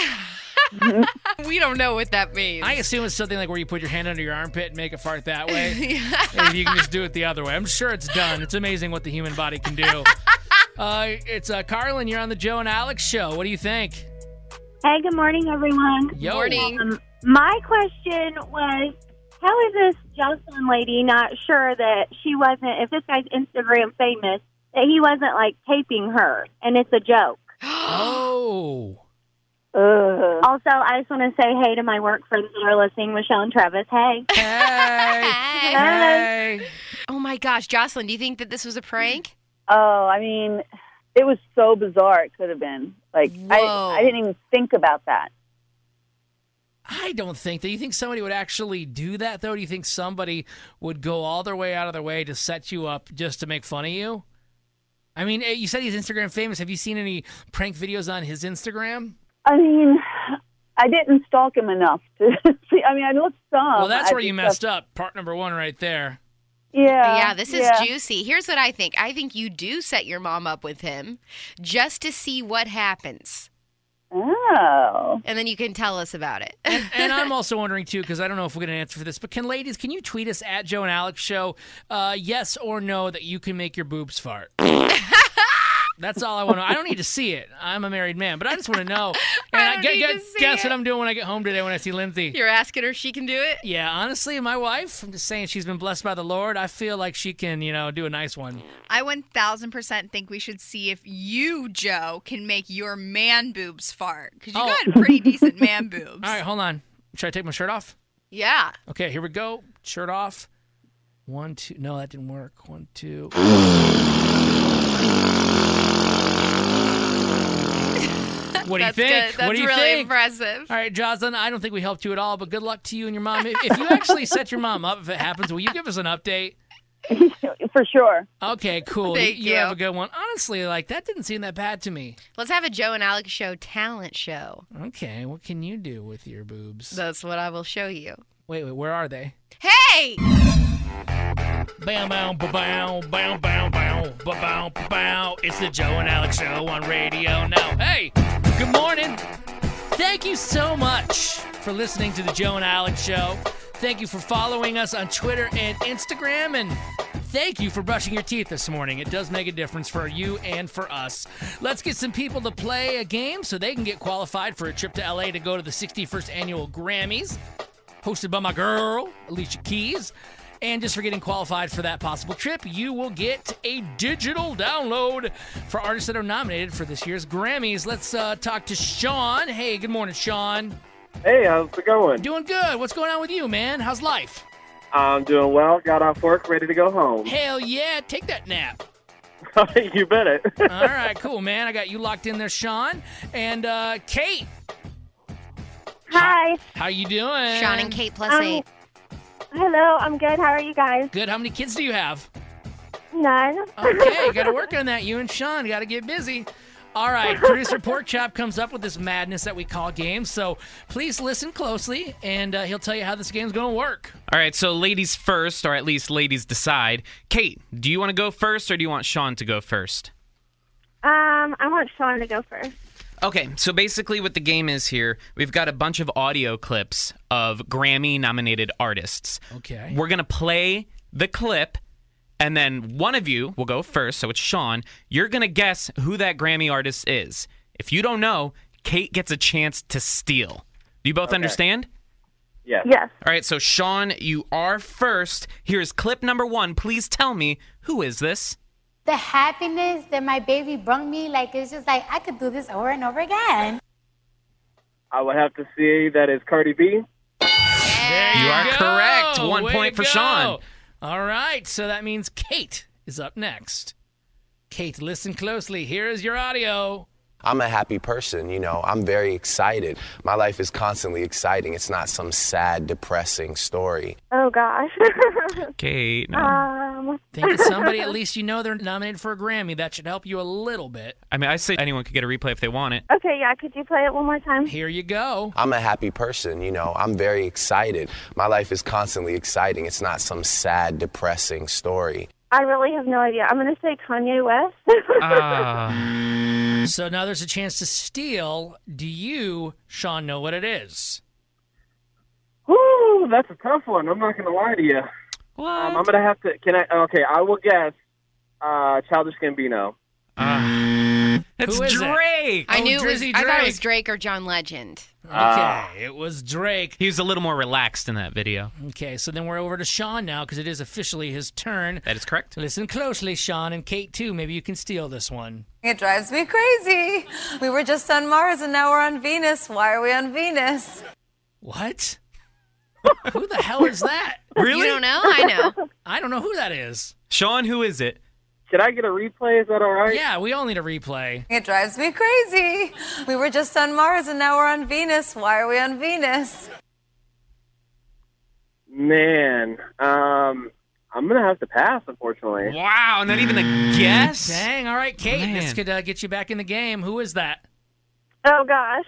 We don't know what that means. I assume it's something like where you put your hand under your armpit and make it fart that way. And you can just do it the other way. I'm sure it's done. It's amazing what the human body can do. It's Carlin. You're on the Joe and Alex show. What do you think? Hey, good morning, everyone. Yo. Morning. My question was, how is this Jocelyn lady not sure that she wasn't, if this guy's Instagram famous, that he wasn't, taping her, and it's a joke? Oh. Also, I just want to say hey to my work friends that are listening, Michelle and Travis. Hey. Hey. Oh my gosh, Jocelyn, do you think that this was a prank? Oh, I mean, it was so bizarre. It could have been. Whoa. I didn't even think about that. I don't think that. Do you think somebody would actually do that, though? Do you think somebody would go all their way out of their way to set you up just to make fun of you? I mean, you said he's Instagram famous. Have you seen any prank videos on his Instagram? I mean, I didn't stalk him enough to see. I mean, I looked some. Well, that's where you messed up. Part number one right there. Yeah, this is juicy. Here's what I think. I think you do set your mom up with him just to see what happens. Oh. And then you can tell us about it. And I'm also wondering, too, because I don't know if we're going to answer for this, but can you tweet us at Joe and Alex Show, yes or no, that you can make your boobs fart? That's all I want to know. I don't need to see it. I'm a married man, but I just want to know. And guess what I'm doing when I get home today when I see Lindsay? You're asking her if she can do it? Yeah, honestly, my wife, I'm just saying she's been blessed by the Lord. I feel like she can, do a nice one. I 1,000% think we should see if you, Joe, can make your man boobs fart. Because you got pretty decent man boobs. All right, hold on. Should I take my shirt off? Yeah. Okay, here we go. Shirt off. 1, 2. No, that didn't work. 1, 2. What do you think? Good. That's what do you really think? impressive. All right, Jocelyn, I don't think we helped you at all, but good luck to you and your mom. If you actually set your mom up, if it happens, will you give us an update? For sure. Okay, cool. Thank you you. have a good one. Honestly, that didn't seem that bad to me. Let's have a Joe and Alex Show talent show. Okay, what can you do with your boobs? That's what I will show you. Wait, where are they? Hey! Bam, bam, ba-bow, bam, bam, bam, ba-bow, ba-bow. It's the Joe and Alex Show on radio now. Hey, good morning. Thank you so much for listening to the Joe and Alex Show. Thank you for following us on Twitter and Instagram, and thank you for brushing your teeth this morning. It does make a difference for you and for us. Let's get some people to play a game so they can get qualified for a trip to LA to go to the 61st Annual Grammys, hosted by my girl, Alicia Keys. And just for getting qualified for that possible trip, you will get a digital download for artists that are nominated for this year's Grammys. Let's talk to Sean. Hey, good morning, Sean. Hey, how's it going? Doing good. What's going on with you, man? How's life? I'm doing well. Got off work, ready to go home. Hell yeah. Take that nap. You bet it. All right, cool, man. I got you locked in there, Sean. And Kate. Hi. How you doing? Sean and Kate +8. Hello, I'm good. How are you guys? Good. How many kids do you have? None. Okay, got to work on that. You and Sean got to get busy. All right, producer Porkchop comes up with this madness that we call games, so please listen closely, and he'll tell you how this game's going to work. All right, so ladies first, or at least ladies decide. Kate, do you want to go first, or do you want Sean to go first? I want Sean to go first. Okay, so basically what the game is here, we've got a bunch of audio clips of Grammy-nominated artists. Okay. We're going to play the clip, and then one of you will go first, so it's Sean. You're going to guess who that Grammy artist is. If you don't know, Kate gets a chance to steal. Do you both understand? Yes. Yes. All right, so Sean, you are first. Here's clip number 1. Please tell me, who is this? The happiness that my baby brought me, it's just like I could do this over and over again. I would have to say that is Cardi B. You are correct. 1 Way point to for go. Sean. All right, so that means Kate is up next. Kate, listen closely. Here is your audio. I'm a happy person, I'm very excited. My life is constantly exciting. It's not some sad, depressing story. Oh, gosh. Kate, no. Think of somebody at least you know they're nominated for a Grammy. That should help you a little bit. I mean, I say anyone could get a replay if they want it. Okay, yeah, could you play it one more time? Here you go. I'm a happy person, I'm very excited. My life is constantly exciting. It's not some sad, depressing story. I really have no idea. I'm going to say Kanye West. So now there's a chance to steal. Do you, Sean, know what it is? Woo, that's a tough one. I'm not going to lie to you. I'm going to have to. I will guess Childish Gambino. It's Who is Drake. I knew Drizzy I thought it Drake. was Drake or John Legend. Okay, it was Drake. He was a little more relaxed in that video. Okay, so then we're over to Sean now because it is officially his turn. That is correct. Listen closely, Sean, and Kate, too. Maybe you can steal this one. It drives me crazy. We were just on Mars and now we're on Venus. Why are we on Venus? What? Who the hell is that? Really? You don't know? I know. I don't know who that is. Sean, who is it? Can I get a replay? Is that all right? Yeah, we all need a replay. It drives me crazy. We were just on Mars and now we're on Venus. Why are we on Venus? Man, I'm going to have to pass, unfortunately. Wow, not even a guess? Dang, all right, Kate, Man. this could get you back in the game. Who is that? Oh, gosh.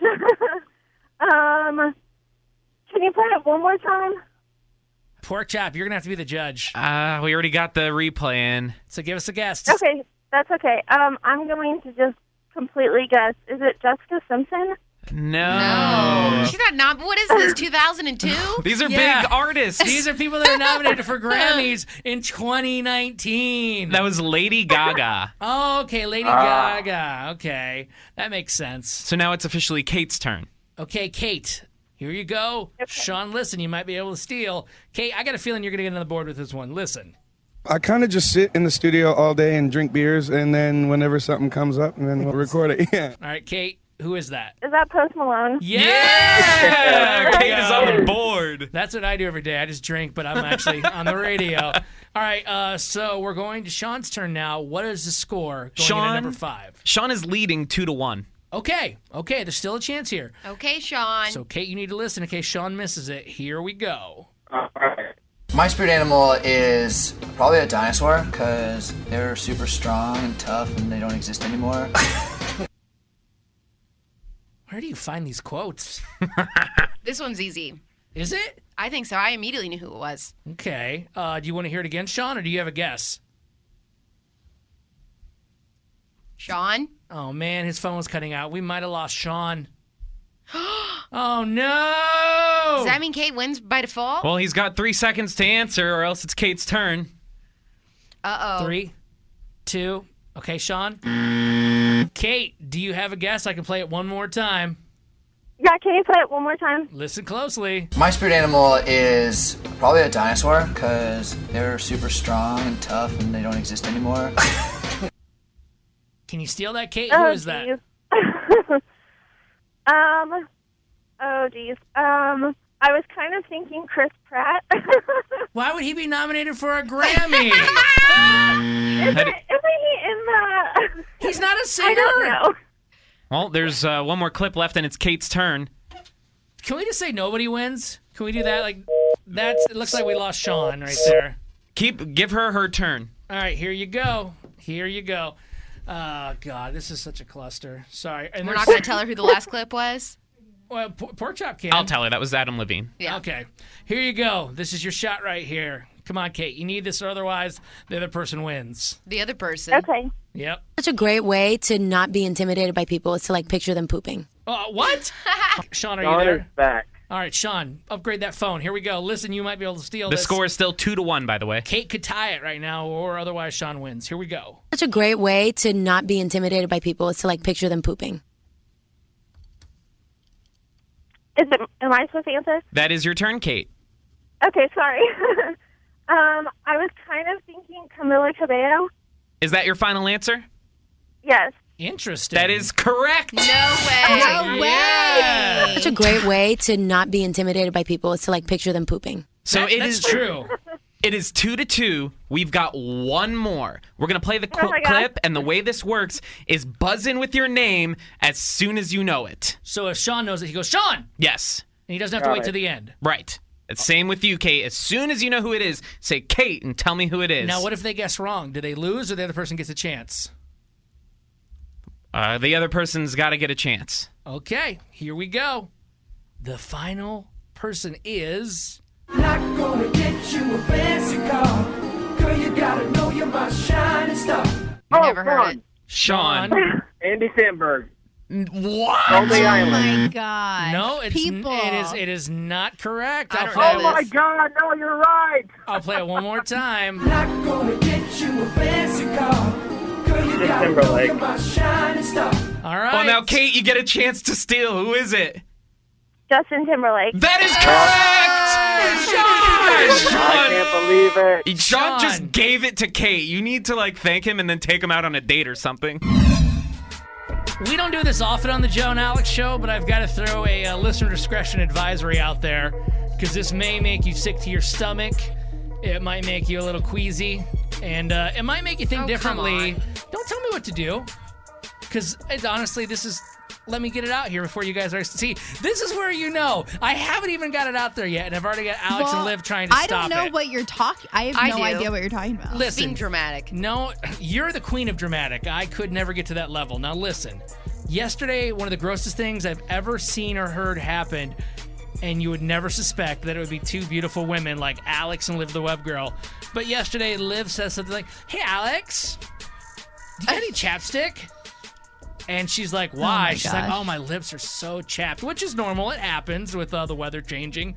Can you play it one more time? Pork Chop, you're going to have to be the judge. We already got the replay in. So give us a guess. Okay, that's okay. I'm going to just completely guess. Is it Jessica Simpson? No. She's not what is this, 2002? These are big artists. These are people that are nominated for Grammys in 2019. That was Lady Gaga. Oh, okay, Lady Gaga. Okay, that makes sense. So now it's officially Kate's turn. Okay, Kate, here you go. Sean, listen, you might be able to steal. Kate, I got a feeling you're going to get on the board with this one. Listen. I kind of just sit in the studio all day and drink beers, and then whenever something comes up, and then we'll record it. Yeah. All right, Kate, who is that? Is that Post Malone? Yeah! Kate is on the board. That's what I do every day. I just drink, but I'm actually on the radio. All right, so we're going to Sean's turn now. What is the score going into number 5? Sean is leading 2-1. Okay, there's still a chance here. Okay, Sean. So, Kate, you need to listen in case Sean misses it. Here we go. My spirit animal is probably a dinosaur because they're super strong and tough and they don't exist anymore. Where do you find these quotes? This one's easy. Is it? I think so. I immediately knew who it was. Okay. Do you want to hear it again, Sean, or do you have a guess? Sean? Oh, man, his phone was cutting out. We might have lost Sean. Oh, no! Does that mean Kate wins by default? Well, he's got 3 seconds to answer, or else it's Kate's turn. Uh-oh. 3, 2, okay, Sean? Kate, do you have a guess? I can play it one more time. Yeah, can you play it one more time? Listen closely. My spirit animal is probably a dinosaur because they're super strong and tough and they don't exist anymore. Can you steal that, Kate? Who is that? Oh, geez. I was kind of thinking Chris Pratt. Why would he be nominated for a Grammy? Isn't he in the... He's not a singer. I don't know. Well, there's one more clip left, and it's Kate's turn. Can we just say nobody wins? Can we do that? It looks like we lost Sean right there. Give her turn. All right, here you go. Oh, God, this is such a cluster. Sorry. And we're not going to tell her who the last clip was? Well, Pork Chop can. I'll tell her. That was Adam Levine. Yeah. Okay. Here you go. This is your shot right here. Come on, Kate. You need this, or otherwise the other person wins. The other person. Okay. Yep. Such a great way to not be intimidated by people is to picture them pooping. What? Sean, are you Sean there? is back. All right, Sean, upgrade that phone. Here we go. Listen, you might be able to steal The this. score is still 2-1, by the way. Kate could tie it right now, or otherwise Sean wins. Here we go. Such a great way to not be intimidated by people is to picture them pooping. Am I supposed to answer? That is your turn, Kate. Okay, sorry. I was kind of thinking Camila Cabello. Is that your final answer? Yes. Interesting. That is correct. No way. No way. Such a great way to not be intimidated by people is to picture them pooping. So that's true. It is 2-2. We've got one more. We're going to play the clip, and the way this works is buzz in with your name as soon as you know it. So if Sean knows it, he goes, Sean! Yes. And he doesn't have to wait to the end. Right. It's same with you, Kate. As soon as you know who it is, say Kate and tell me who it is. Now, what if they guess wrong? Do they lose, or the other person gets a chance? The other person's got to get a chance. Okay, here we go. The final person is... Not gonna get you a fancy car. Girl, you gotta know you're my shining star. Never heard it. Sean. Andy Samberg. What? Lonely Oh Island. my God. No, People. it is not correct. I don't Oh know my this. God! No, you're right. I'll play it one more time. Not gonna get you a fancy car. Girl, you gotta know Timberlake. you're my shining star. All right. Well, now, Kate, you get a chance to steal. Who is it? Justin Timberlake. That is correct! Sean! I can't believe it. Sean just gave it to Kate. You need to, thank him and then take him out on a date or something. We don't do this often on the Joe and Alex show, but I've got to throw a listener discretion advisory out there because this may make you sick to your stomach. It might make you a little queasy. And it might make you think Oh, differently. Don't tell me what to do. Because honestly, this is... Let me get it out here before you guys are... See, this is where you know. I haven't even got it out there yet, and I've already got Alex and Liv trying to stop it. I don't know what you're talking... I have no idea what you're talking about. Listen. Being dramatic. No, you're the queen of dramatic. I could never get to that level. Now listen. Yesterday, one of the grossest things I've ever seen or heard happened, and you would never suspect that it would be two beautiful women like Alex and Liv the Web Girl. But yesterday, Liv says something like, "Hey, Alex, do you got any chapstick?" And she's like, "Why?" my She's like, gosh. "Oh, my lips are so chapped," which is normal. It happens with the weather changing.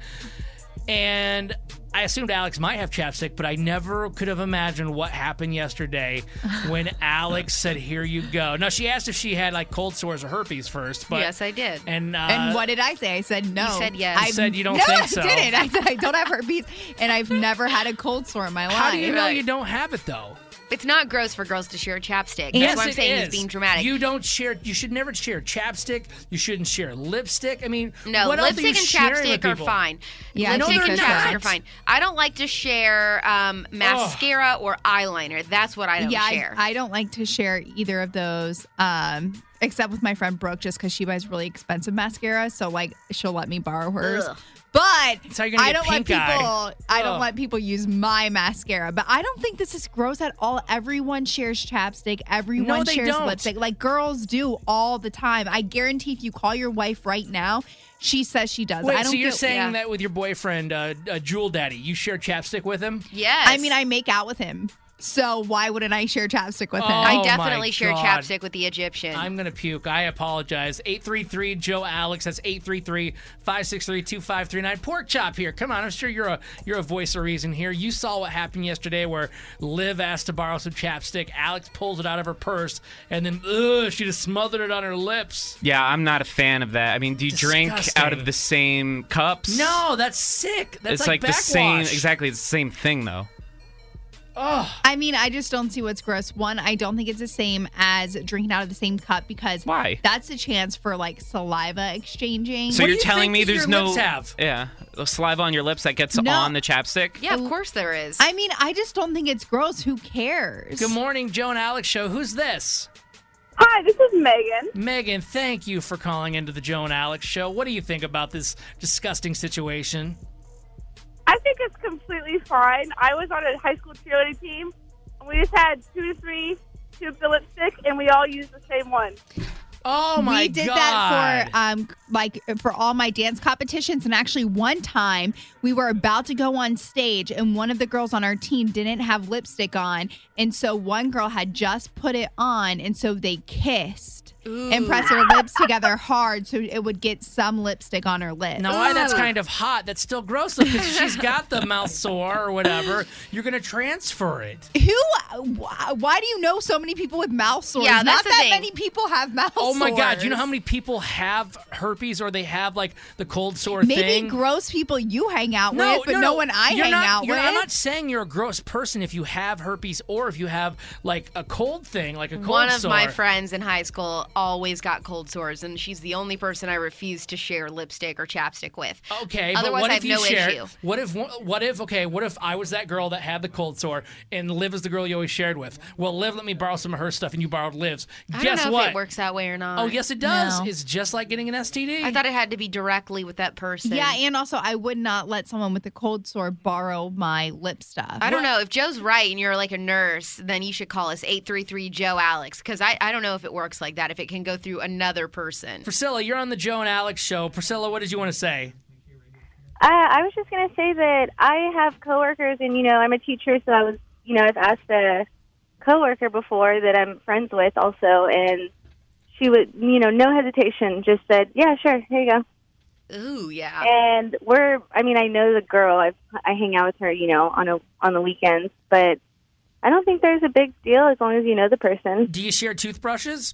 And I assumed Alex might have chapstick, but I never could have imagined what happened yesterday when Alex said, "Here you go." Now, she asked if she had like cold sores or herpes first. But, Yes, I did. And what did I say? I said no. You said yes. You said you don't no, think so. I didn't. I said I don't have herpes, and I've never had a cold sore in my life. How do you know you don't have it, though? It's not gross for girls to share chapstick. Yes, That's what I'm it saying. is. He's being dramatic. You don't share. You should never share chapstick. You shouldn't share lipstick. I mean, No, what else are you lipstick and sharing with chapstick are people? fine. Yeah, No, lipstick they're and not. chapstick are fine. I don't like to share mascara or eyeliner. That's what I don't share. I don't like to share either of those, except with my friend Brooke, just because she buys really expensive mascara. So like she'll let me borrow hers. Ugh. But That's how you're gonna I get don't let pink eye. people. I don't Ugh. let people use my mascara. But I don't think this is gross at all. Everyone shares chapstick. Everyone No, they shares don't. lipstick. Like girls do all the time. I guarantee if you call your wife right now, she says she does. Wait, I don't so you're get- saying yeah. that with your boyfriend, Jewel Daddy, you share chapstick with him? Yes. I mean, I make out with him. So why wouldn't I share chapstick with him? I Oh, definitely my share God. chapstick with the Egyptian. I'm gonna puke. I apologize. 833-JOE-ALEX. That's 833-563-2539. Pork chop here. Come on, I'm sure you're a voice of reason here. You saw what happened yesterday, where Liv asked to borrow some chapstick. Alex pulls it out of her purse, and then she just smothered it on her lips. Yeah, I'm not a fan of that. I mean, do you drink Disgusting. out of the same cups? No, that's sick. That's It's like the same, backwash. exactly the same thing though. Oh, I mean, I just don't see what's gross. One, I don't think it's the same as drinking out of the same cup because Why? that's a chance for like saliva exchanging. So What do you're you telling think me your there's no lips have? yeah, the saliva on your lips that gets No. on the chapstick? yeah, of course there is. I mean, I just don't think it's gross. Who cares? good morning, Joe and Alex show. Who's this? Hi, this is Megan. Megan, thank you for calling into the Joe and Alex show. What do you think about this disgusting situation? I think it's completely fine. I was on a high school cheerleading team, and we just had 2 to 3 tubes of lipstick, and we all used the same one. Oh my we did God. that for all my dance competitions, and actually one time we were about to go on stage and one of the girls on our team didn't have lipstick on, and so one girl had just put it on, and so they kissed and pressed their lips together hard so it would get some lipstick on her lips. Now, why that's kind of hot, that's still gross though, because she's got the mouth sore or whatever. You're going to transfer it. Why do you know so many people with mouth sores? Yeah, that's Not the that thing. many people have mouth Oh sores. my God. Do you know how many people have herpes or they have like the cold sore Maybe thing? gross people you hang out with, but no one I You're hang not- out with. I'm not saying you're a gross person if you have herpes or if you have like a cold thing, like a cold One of sore. my friends in high school always got cold sores, and she's the only person I refuse to share lipstick or chapstick with. Okay, but Otherwise, what I if have you no shared? issue. What if I was that girl that had the cold sore and Liv is the girl you always shared with? Well, Liv let me borrow some of her stuff and you borrowed Liv's. I Guess don't know what? if it works that way or not. Oh, yes, it does. No. It's just like getting an STD. I thought it had to be directly with that person. Yeah, and also I would not let someone with a cold sore borrow my lip stuff. I don't know. If Joe's right and you're like a nurse, then you should call us 833-JOE-ALEX, because I don't know if it works like that, if it can go through another person. Priscilla, you're on the Joe and Alex show. Priscilla, what did you want to say? I was just going to say that I have coworkers, and, I'm a teacher, so I was, I've asked a coworker before that I'm friends with also, and she would, no hesitation, just said, yeah, sure, here you go. Ooh, yeah. And I know the girl. I hang out with her, on the weekends, but I don't think there's a big deal as long as you know the person. Do you share toothbrushes?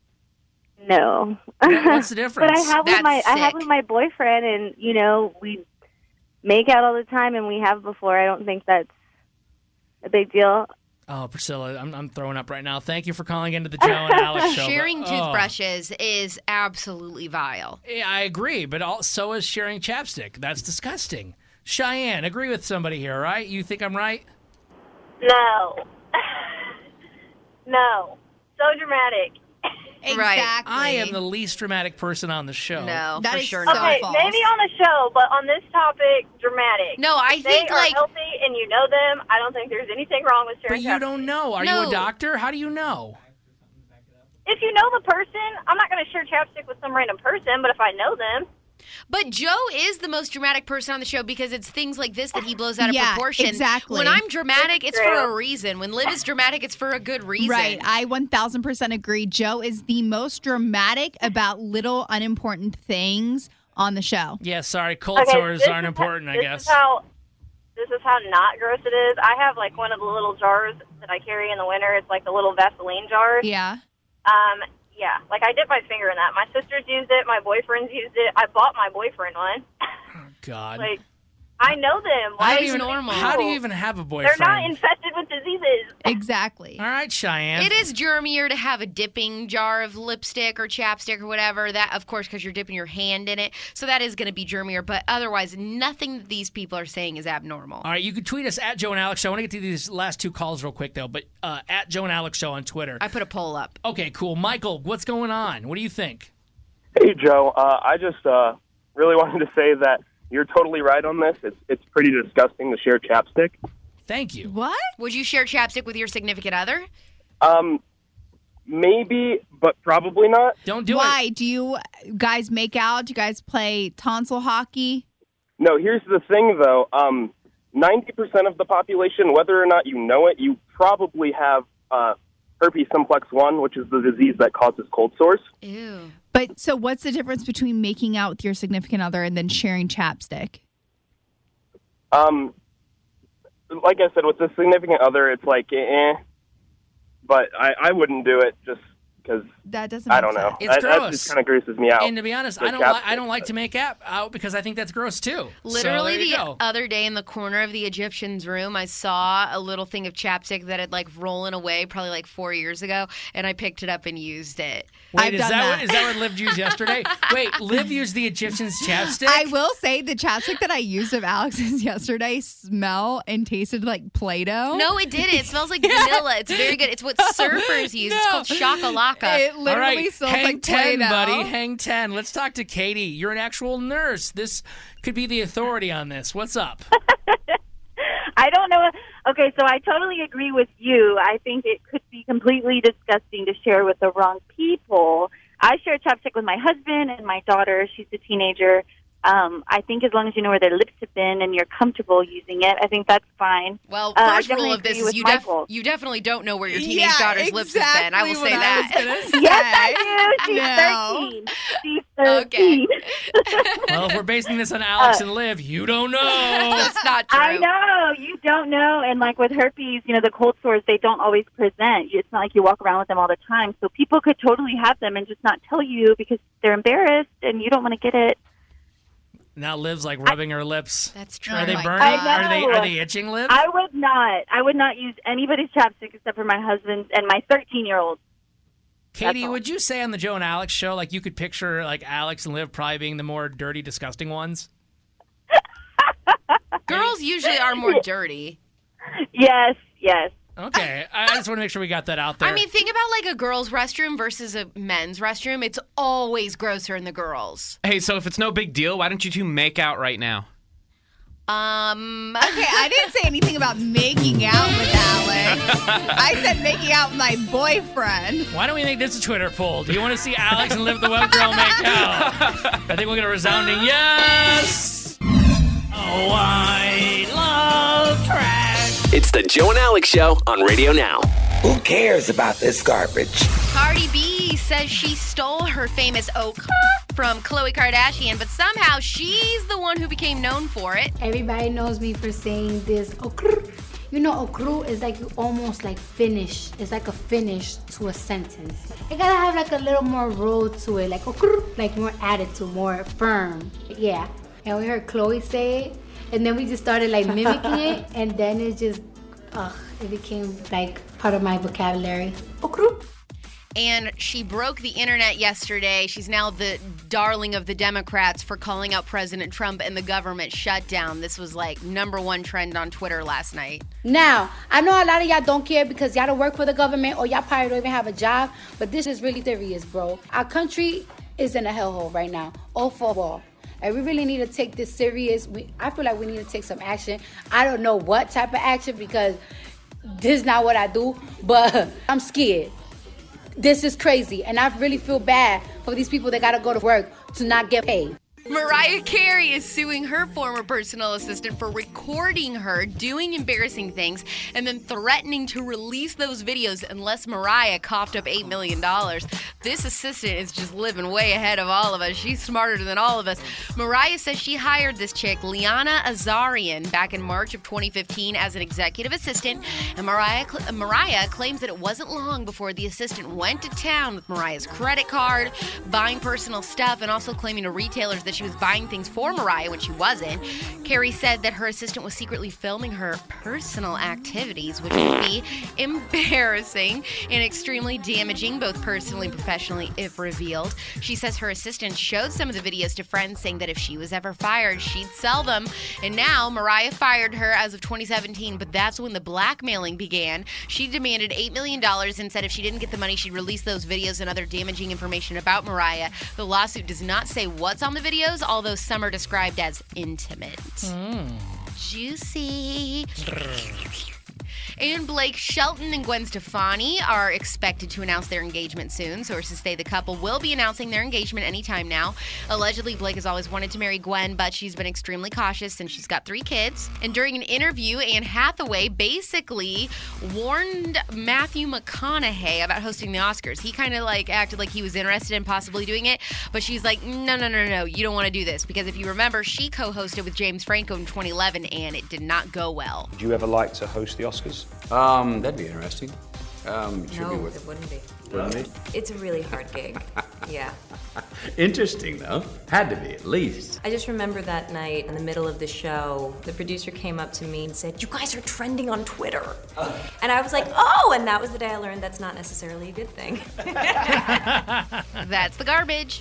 No. What's the difference? But I have with my boyfriend, and we make out all the time, and we have before. I don't think that's a big deal. Oh, Priscilla, I'm throwing up right now. Thank you for calling into the Joe and Alex show. Sharing but- toothbrushes is absolutely vile. Yeah, I agree, but so is sharing chapstick. That's disgusting. Cheyenne, agree with somebody here, right? You think I'm right? No. No. So dramatic. Right. I am the least dramatic person on the show. No, That for is sure so not. Okay, maybe on the show, but on this topic, dramatic. No, I If think, they are like- healthy and you know them, I don't think there's anything wrong with But sharing you chapstick. don't know. Are you No. a doctor? How do you know? If you know the person, I'm not going to share chapstick with some random person, but if I know them. But Joe is the most dramatic person on the show because it's things like this that he blows out of Yeah, proportion. exactly. When I'm dramatic, it's for true. a reason. When Liv is dramatic, it's for a good reason. Right. I 1000% agree. Joe is the most dramatic about little unimportant things on the show. Yeah, sorry. Cold Okay, sores this aren't is important, I this guess. This is how not gross it is. I have like one of the little jars that I carry in the winter. It's like the little Vaseline jars. Yeah. Yeah, like I dip my finger in that. My sisters used it. My boyfriend's used it. I bought my boyfriend one. God. Like, I know them. Why How do is you it even, normal? how do you even have a They're boyfriend? not infested with diseases. Exactly. All right, Cheyenne. It is germier to have a dipping jar of lipstick or chapstick or whatever. That, of course, because you're dipping your hand in it. So that is going to be germier. But otherwise, nothing that these people are saying is abnormal. All right, you can tweet us at Joe and Alex Show. I want to get to these last two calls real quick, though. But at Joe and Alex Show on Twitter. I put a poll up. Okay, cool. Michael, what's going on? What do you think? Hey, Joe. I just really wanted to say that you're totally right on this. It's pretty disgusting to share chapstick. Thank you. What? Would you share chapstick with your significant other? Maybe, but probably not. Don't do Why? Do you guys make out? Do you guys play tonsil hockey? No, here's the thing, though. 90% of the population, whether or not you know it, you probably have herpes simplex 1, which is the disease that causes cold sores. Ew. But so what's the difference between making out with your significant other and then sharing chapstick? Like I said, with the significant other, it's like, but I wouldn't do it just because That doesn't I make don't know. sense. It's That gross. just kind of grosses me out. And to be honest, The I don't like to make out because I think that's gross too. Literally so there you the go. other day in the corner of the Egyptian's room, I saw a little thing of chapstick that had like rollen away probably like 4 years ago, and I picked it up and used it. Wait, is that what Liv used yesterday? Wait, Liv used the Egyptian's chapstick? I will say the chapstick that I used of Alex's yesterday smelled and tasted like Play-Doh. No, it didn't. It smells like vanilla. It's very good. It's what surfers use. It's called shakalaka. It literally All right, smells hang like 10, Play-Doh. buddy. Hang 10. Let's talk to Katie. You're an actual nurse. This could be the authority on this. What's up? I don't know. Okay, so I totally agree with you. I think it could be completely disgusting to share with the wrong people. I share chapstick with my husband and my daughter. She's a teenager. I think as long as you know where their lips have been and you're comfortable using it, I think that's fine. Well, I first definitely rule of this agree is with you, Michael. you definitely don't know where your teenage daughter's lips have been. I will say that. Yes, I do. She's 13. She's 13. Okay. Well, if we're basing this on Alex and Liv, you don't know. That's not true. I know. You don't know. And like with herpes, you know, the cold sores, they don't always present. It's not like you walk around with them all the time. So people could totally have them and just not tell you because they're embarrassed and you don't want to get it. Now Liv's like rubbing her lips. That's true. Are they Oh my burning? God. Are they itching, Liv? I would not use anybody's chapstick except for my husband's and my 13-year-old. Katie, would you say on the Joe and Alex show, like you could picture like Alex and Liv probably being the more dirty, disgusting ones? Girls usually are more dirty. Yes. Okay, I just want to make sure we got that out there. I mean, think about like a girl's restroom versus a men's restroom. It's always grosser in the girls. Hey, so if it's no big deal, why don't you two make out right now? Okay, I didn't say anything about making out with Alex. I said making out with my boyfriend. Why don't we make this a Twitter poll? Do you want to see Alex and Liv the Web Girl make out? I think we'll get a resounding yes. Oh, I love trash. It's the Joe and Alex Show on Radio Now. Who cares about this garbage? Cardi B says she stole her famous okra from Khloe Kardashian, but somehow she's the one who became known for it. Everybody knows me for saying this okra. You know, okra is like almost like finish. It's like a finish to a sentence. It gotta have like a little more roll to it, like okra, like more attitude, more firm. Yeah. And we heard Khloe say it, and then we just started like mimicking it, and then it just, it became like part of my vocabulary. Okra. And she broke the internet yesterday. She's now the darling of the Democrats for calling out President Trump and the government shutdown. This was like #1 trend on Twitter last night. Now, I know a lot of y'all don't care because y'all don't work for the government or y'all probably don't even have a job, but this is really serious, bro. Our country is in a hellhole right now, all for all. And we really need to take this serious. I feel like we need to take some action. I don't know what type of action because this is not what I do, but I'm scared. This is crazy, and I really feel bad for these people that gotta go to work to not get paid. Mariah Carey is suing her former personal assistant for recording her doing embarrassing things and then threatening to release those videos unless Mariah coughed up $8 million. This assistant is just living way ahead of all of us. She's smarter than all of us. Mariah says she hired this chick, Liana Azarian, back in March of 2015 as an executive assistant, and Mariah claims that it wasn't long before the assistant went to town with Mariah's credit card, buying personal stuff, and also claiming to retailers that she was buying things for Mariah when she wasn't. Carey said that her assistant was secretly filming her personal activities, which would be embarrassing and extremely damaging, both personally and professionally, if revealed. She says her assistant showed some of the videos to friends, saying that if she was ever fired, she'd sell them. And now Mariah fired her as of 2017, but that's when the blackmailing began. She demanded $8 million and said if she didn't get the money, she'd release those videos and other damaging information about Mariah. The lawsuit does not say what's on the videos, although some are described as intimate. Juicy. And Blake Shelton and Gwen Stefani are expected to announce their engagement soon. Sources say the couple will be announcing their engagement anytime now. Allegedly, Blake has always wanted to marry Gwen, but she's been extremely cautious since she's got 3 kids. And during an interview, Anne Hathaway basically warned Matthew McConaughey about hosting the Oscars. He kind of acted like he was interested in possibly doing it, but she's like, no, you don't want to do this. Because if you remember, she co-hosted with James Franco in 2011, and it did not go well. Would you ever like to host the Oscars? That'd be interesting. No, it wouldn't be. Wouldn't be? It's a really hard gig. Yeah. Interesting, though. Had to be, at least. I just remember that night in the middle of the show, the producer came up to me and said, "You guys are trending on Twitter." And I was like, oh, and that was the day I learned that's not necessarily a good thing. That's the garbage.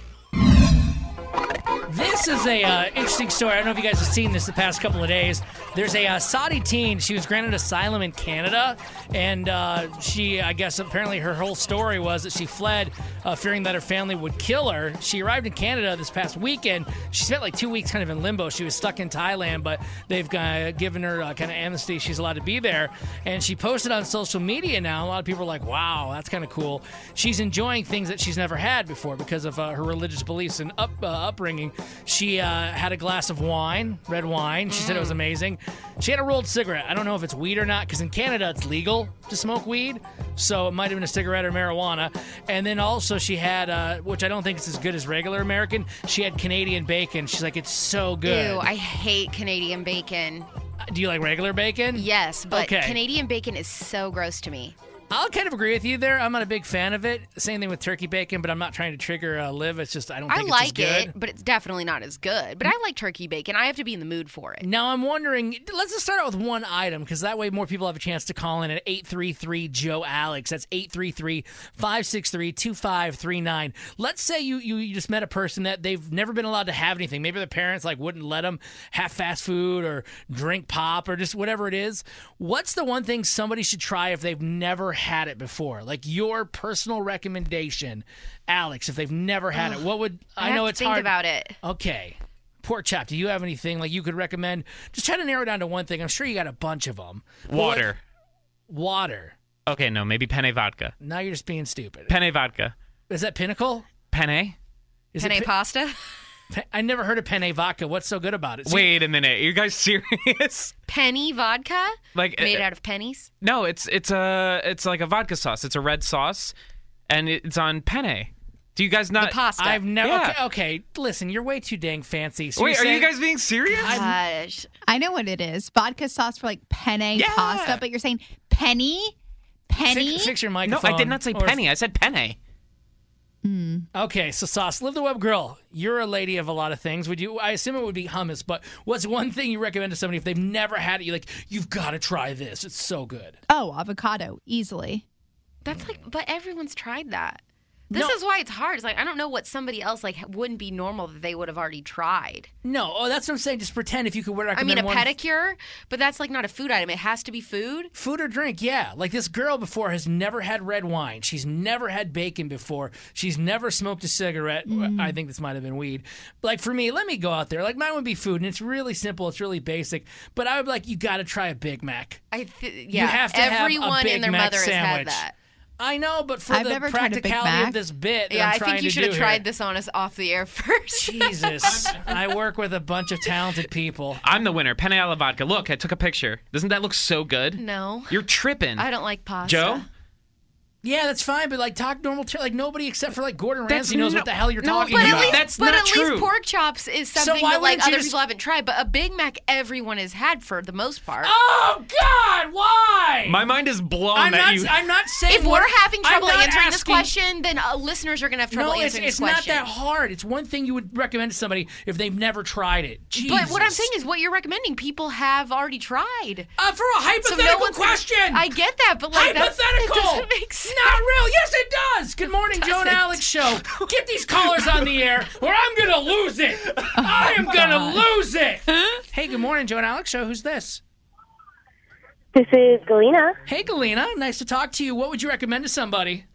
This is a interesting story. I don't know if you guys have seen this the past couple of days. There's a Saudi teen. She was granted asylum in Canada, and she, I guess, apparently her whole story was that she fled fearing that her family would kill her. She arrived in Canada this past weekend. She spent like 2 weeks kind of in limbo. She was stuck in Thailand, but they've given her kind of amnesty. She's allowed to be there, and she posted on social media now. A lot of people are like, wow, that's kind of cool. She's enjoying things that she's never had before because of her religious beliefs and upbringing. She had a glass of wine, red wine. She said it was amazing. She had a rolled cigarette. I don't know if it's weed or not, because in Canada it's legal to smoke weed, so it might have been a cigarette or marijuana. And then also she had, which I don't think is as good as regular American, she had Canadian bacon. She's like, it's so good. Ew, I hate Canadian bacon. Do you like regular bacon? Yes, but okay. Canadian bacon is so gross to me. I'll kind of agree with you there. I'm not a big fan of it. Same thing with turkey bacon, but I'm not trying to trigger Liv. It's just I don't think it's as good. I like it, but it's definitely not as good. But I like turkey bacon. I have to be in the mood for it. Now I'm wondering, let's just start out with one item, because that way more people have a chance to call in at 833-JOE-ALEX. That's 833-563-2539. Let's say you just met a person that they've never been allowed to have anything. Maybe their parents wouldn't let them have fast food or drink pop or just whatever it is. What's the one thing somebody should try if they've never had it before? Like your personal recommendation, Alex, if they've never had it, what would I know it's hard. Think about it. Okay. Pork chop, do you have anything you could recommend? Just try to narrow down to one thing. I'm sure you got a bunch of them. Water. Water. Okay, no, maybe penne vodka. Now you're just being stupid. Penne vodka. Is that Pinnacle? Penne? Penne pasta? I never heard of penne vodka. What's so good about it? Wait a minute. Are you guys serious? Penny vodka? Made out of pennies? No, it's like a vodka sauce. It's a red sauce, and it's on penne. Do you guys not? The pasta. I've never. Yeah. Okay, listen, you're way too dang fancy. So wait, are you guys being serious? Gosh. I know what it is. Vodka sauce for penne pasta, but you're saying penny? Penny? Fix your microphone. No, I did not say penny. I said penne. Okay, so Sauce, Live the Web Girl, you're a lady of a lot of things. I assume it would be hummus, but what's one thing you recommend to somebody if they've never had it? You've got to try this. It's so good. Oh, avocado, easily. That's but everyone's tried that. This is why it's hard. It's like, I don't know what somebody else like wouldn't be normal that they would have already tried. No, that's what I'm saying. Just pretend if you could recommend I mean, a one. pedicure, but that's like not a food item. It has to be food. Food or drink, yeah. Like this girl before has never had red wine. She's never had bacon before. She's never smoked a cigarette. I think this might have been weed. Like for me, let me go out there. Like mine would be food, and it's really simple. It's really basic. But I would be like, you got to try a Big Mac. Yeah, you have to everyone have a Big and their Mac mother sandwich. has had that. I know, but for I've the never tried a Big practicality Mac. of this bit, that Yeah, I'm I trying think you to should have do tried here. this on us off the air first. Jesus, I work with a bunch of talented people. I'm the winner. Penne alla vodka. Look, I took a picture. Doesn't that look so good? No. You're tripping. I don't like pasta. Joe? Yeah, that's fine, but like talk normal. Like nobody except for like Gordon That's Ramsay knows what the hell you're No, talking but about. at least, That's but not at true. least pork chops is So something why that like wouldn't you other just- people haven't tried. But a Big Mac, everyone has had for the most part. Oh God, why? My mind is blown I'm that not. you. I'm not saying. If we're what- having trouble I'm not answering this asking- question, then listeners are going to have trouble No, answering it's this question. not that hard. It's one thing you would recommend to somebody if they've never tried it. Jesus. But what I'm saying is, what you're recommending, people have already tried. For a hypothetical question. I get that, but like Hypothetical. That doesn't make sense. Not real. Yes, it does. Good morning, Joe and Alex show. Get these callers on the air, or I'm gonna lose it. I am gonna lose it. Hey, good morning, Joe and Alex show. Who's this? This is Galena. Hey, Galena. Nice to talk to you. What would you recommend to somebody?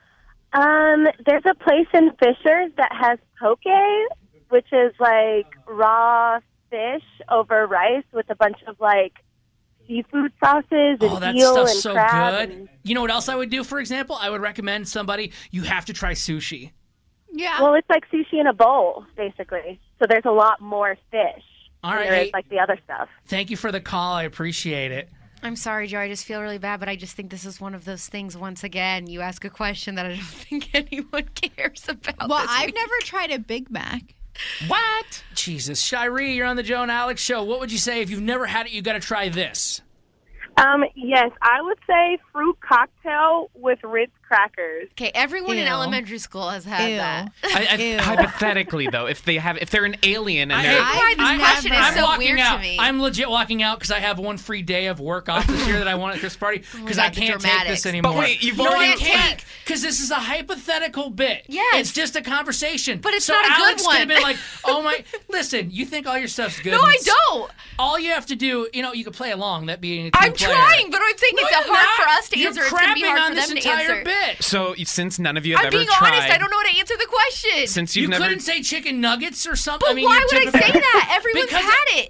There's a place in Fishers that has poke, which is like raw fish over rice with a bunch of like seafood sauces and Oh, that eel stuff's and so crab. good. And, You know what else I would do, for example? I would recommend somebody, you have to try sushi. Yeah. well, it's like sushi in a bowl, basically. So there's a lot more fish All than right, there hey. is like the other stuff. Thank you for the call. I appreciate it. I'm sorry, Joe. I just feel really bad, but I just think this is one of those things. Once again, you ask a question that I don't think anyone cares about. Well, this I've week. never tried a Big Mac. What? Jesus. Shiree, you're on the Joe and Alex show. What would you say if you've never had it, you got to try this? Yes, I would say fruit cocktail with Ritz crackers. Okay, everyone in Ew. elementary school has had Ew. that. Ew. Hypothetically, though, if they're an alien and I- they're Why this question is so walking weird out. to me. I'm legit walking out because I have one free day of work off this year that I want at Chris party because I God, the can't take this dramatics. anymore. But wait, you've no, already- I can't because this is a hypothetical bit. Yes. It's just a conversation. But it's so not a good Alex could have one. been like, oh my, listen, you think all your stuff's good. No, and I it's- don't. All you have to do, you can play along, that being a team I'm player. trying, but I'm saying No, it's you're hard not. for us to You're answer. It's going to be crapping hard on for this them to entire answer. bit. So since none of you have I'm ever being tried, honest. I don't know how to answer the question. Since You you've never, couldn't say chicken nuggets or something. But I mean, why you're would I typical- say that? Everyone's Because had it.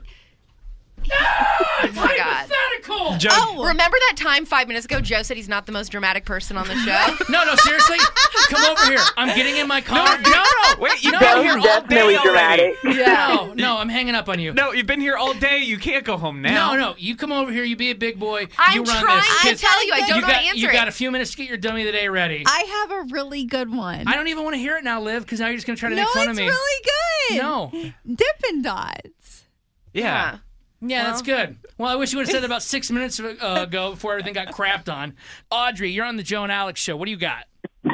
Oh my God. hypothetical. Joe, Oh, remember that time 5 minutes ago Joe said he's not the most dramatic person on the show? No, seriously. Come over here. I'm getting in my car. no, wait, you've No, been here all definitely day already. dramatic. No, I'm hanging up on you. No, you've been here all day. You can't go home now. No, you come over here. You be a big boy. I'm you run trying this. to Kids- tell you. I don't know how to answer You it. got a few minutes to get your dummy of the day ready. I have a really good one. I don't even want to hear it now, Liv, because now you're just going to try to no, make fun it's of me. really good. No. Dippin' Dots. Yeah. Yeah, that's good. Well, I wish you would have said that about 6 minutes ago before everything got crapped on. Audrey, you're on the Joe and Alex show. What do you got?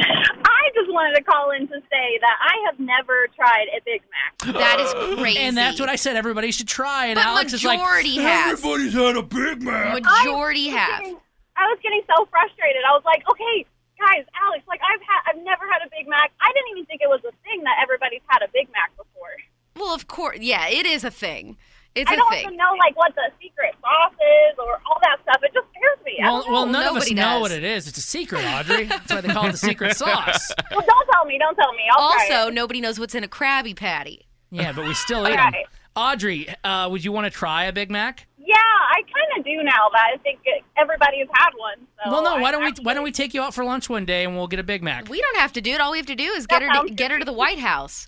I just wanted to call in to say that I have never tried a Big Mac. That is crazy. And that's what I said everybody should try. And But Alex is like, majority has. everybody's had a Big Mac. Majority have. I was getting so frustrated. I was like, okay, guys, Alex, like I've never had a Big Mac. I didn't even think it was a thing that everybody's had a Big Mac before. Well, of course. Yeah, it is a thing. It's I a don't thing. even know like what the secret sauce is or all that stuff. It just scares me. I don't know. Well, none of us Nobody know does. what it is. It's a secret, Audrey. That's why they call it the secret sauce. Well, don't tell me. Don't tell me. I'll try Also, it. nobody knows what's in a Krabby Patty. Yeah, but we still eat them. Right. Audrey, would you want to try a Big Mac? Yeah, I kind of do now that I think everybody has had one. So Well, no. Why don't we take you out for lunch one day and we'll get a Big Mac? We don't have to do it. All we have to do is get her to the White House.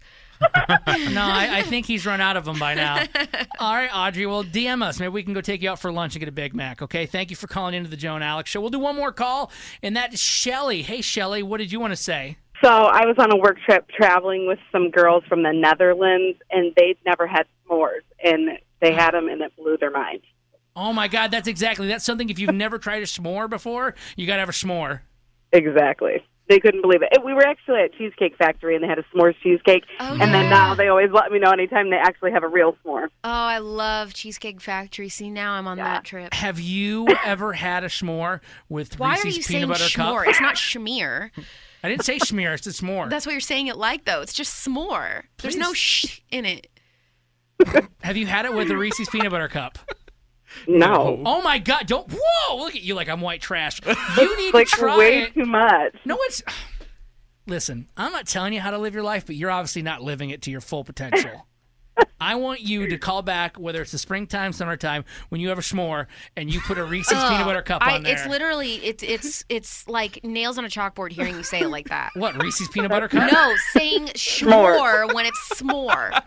No, I think he's run out of them by now. All right, Audrey, well, DM us. Maybe we can go take you out for lunch and get a Big Mac, okay? Thank you for calling into the Joe and Alex show. We'll do one more call, and that is Shelly. Hey, Shelly, what did you want to say? So I was on a work trip traveling with some girls from the Netherlands, and they'd never had s'mores, and they had them, and it blew their mind. Oh, my God, that's something if you've never tried a s'more before, you got to have a s'more. Exactly. They couldn't believe it. We were actually at Cheesecake Factory, and they had a s'mores cheesecake, and then now they always let me know anytime they actually have a real s'more. Oh, I love Cheesecake Factory. See, now I'm on that trip. Have you ever had a s'more with Why Reese's are you saying peanut butter schmore? cup? It's not schmear. I didn't say schmear. It's just s'more. That's what you're saying it like, though. It's just s'more. There's no sh in it. Have you had it with the Reese's peanut butter cup? No. Oh my God! Don't. Whoa! Look at you like I'm white trash. You need like to try way it. too much. No, it's. Listen, I'm not telling you how to live your life, but you're obviously not living it to your full potential. I want you to call back, whether it's the springtime, summertime, when you have a s'more and you put a Reese's peanut butter cup on there. It's literally it's like nails on a chalkboard hearing you say it like that. What, Reese's peanut butter cup? No, saying s'more when it's s'more.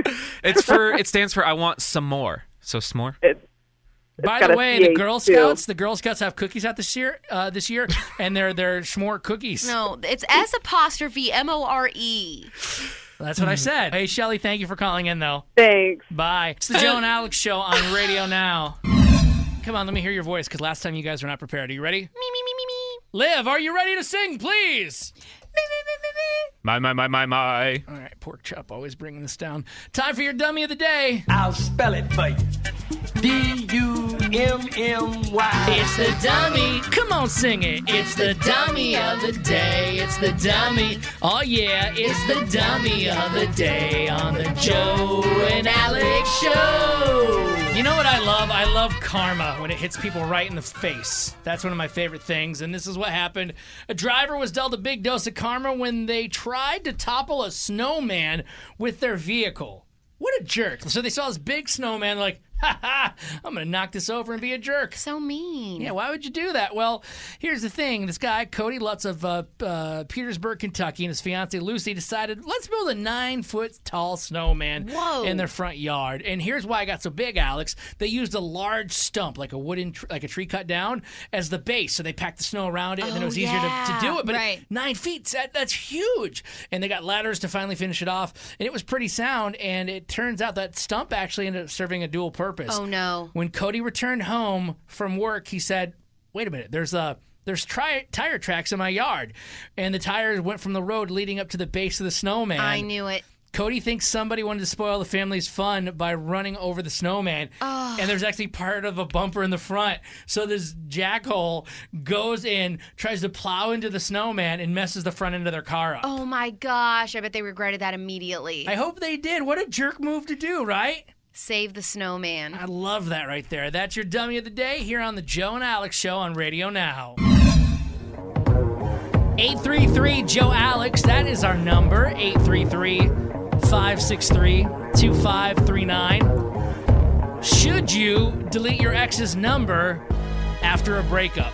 It stands for I want some more. So s'more. By the way, the Girl Scouts have cookies out this year, and they're s'more cookies. No, it's S''MORE. That's what I said. Hey, Shelly, thank you for calling in, though. Thanks. Bye. It's the Joe and Alex Show on Radio Now. Come on, let me hear your voice, because last time you guys were not prepared. Are you ready? Me. Liv, are you ready to sing, please? My. All right, Pork Chop, always bringing this down. Time for your dummy of the day. I'll spell it for you. D-U-M-M-Y. It's the dummy. Come on, sing it. It's the dummy of the day. It's the dummy. Oh, yeah, it's the dummy of the day on the Joe and Alex Show. You know what I love? I love karma when it hits people right in the face. That's one of my favorite things, and this is what happened. A driver was dealt a big dose of karma when they tried to topple a snowman with their vehicle. What a jerk. So they saw this big snowman like, ha, I'm going to knock this over and be a jerk. So mean. Yeah, why would you do that? Well, here's the thing. This guy, Cody Lutz of Petersburg, Kentucky, and his fiancée, Lucy, decided, let's build a 9-foot-tall snowman in their front yard. And here's why it got so big, Alex. They used a large stump, like a tree cut down, as the base. So they packed the snow around it, and then it was easier to do it. But 9 feet, that's huge. And they got ladders to finally finish it off. And it was pretty sound, and it turns out that stump actually ended up serving a dual purpose. Oh, no. When Cody returned home from work, he said, wait a minute, there's tire tracks in my yard. And the tires went from the road leading up to the base of the snowman. I knew it. Cody thinks somebody wanted to spoil the family's fun by running over the snowman. Oh. And there's actually part of a bumper in the front. So this jackhole goes in, tries to plow into the snowman, and messes the front end of their car up. Oh, my gosh. I bet they regretted that immediately. I hope they did. What a jerk move to do, right? Save the snowman. I love that right there. That's your dummy of the day here on the Joe and Alex Show on Radio Now. 833-JOE-ALEX. That is our number. 833-563-2539. Should you delete your ex's number after a breakup?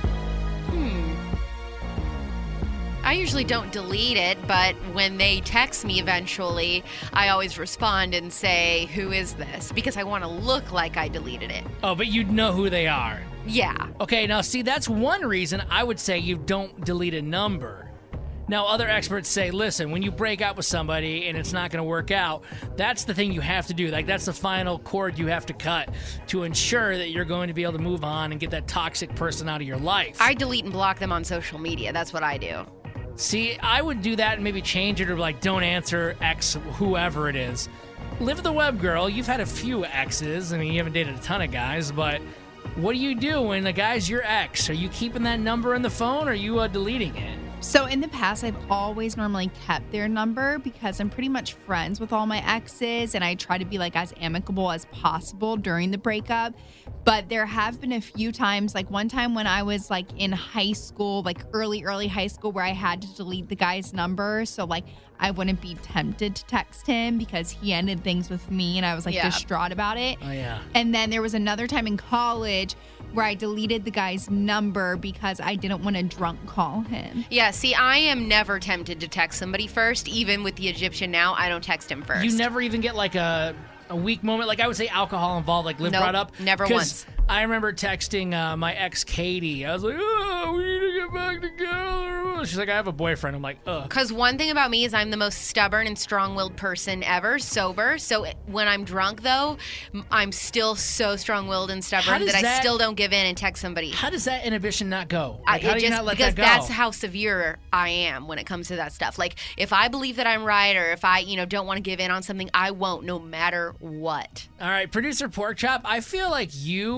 I usually don't delete it, but when they text me eventually, I always respond and say, who is this? Because I want to look like I deleted it. Oh, but you'd know who they are. Yeah. Okay, now see, that's one reason I would say you don't delete a number. Now, other experts say, listen, when you break up with somebody and it's not going to work out, that's the thing you have to do. Like, that's the final cord you have to cut to ensure that you're going to be able to move on and get that toxic person out of your life. I delete and block them on social media. That's what I do. See, I would do that and maybe change it or like, don't answer X, whoever it is. Live the web, girl. You've had a few exes. I mean, you haven't dated a ton of guys, but what do you do when the guy's your ex? Are you keeping that number in the phone or are you deleting it? So in the past, I've always normally kept their number because I'm pretty much friends with all my exes and I try to be like as amicable as possible during the breakup. But there have been a few times, like one time when I was like in high school, like early high school, where I had to delete the guy's number. So like I wouldn't be tempted to text him because he ended things with me and I was like distraught about it. Oh, yeah. And then there was another time in college where I deleted the guy's number because I didn't want to drunk call him. Yeah, see, I am never tempted to text somebody first. Even with the Egyptian now, I don't text him first. You never even get like a weak moment? Like I would say alcohol involved, like Liv brought up. Never once. I remember texting my ex, Katie. I was like, oh, we need to get back together. She's like, I have a boyfriend. I'm like, ugh. Because one thing about me is I'm the most stubborn and strong-willed person ever, sober. So when I'm drunk, though, I'm still so strong-willed and stubborn that I still don't give in and text somebody. How does that inhibition not go? Like, how do you not let that go? Because that's how severe I am when it comes to that stuff. Like, if I believe that I'm right or if I, don't want to give in on something, I won't, no matter what. All right, producer Pork Chop, I feel like you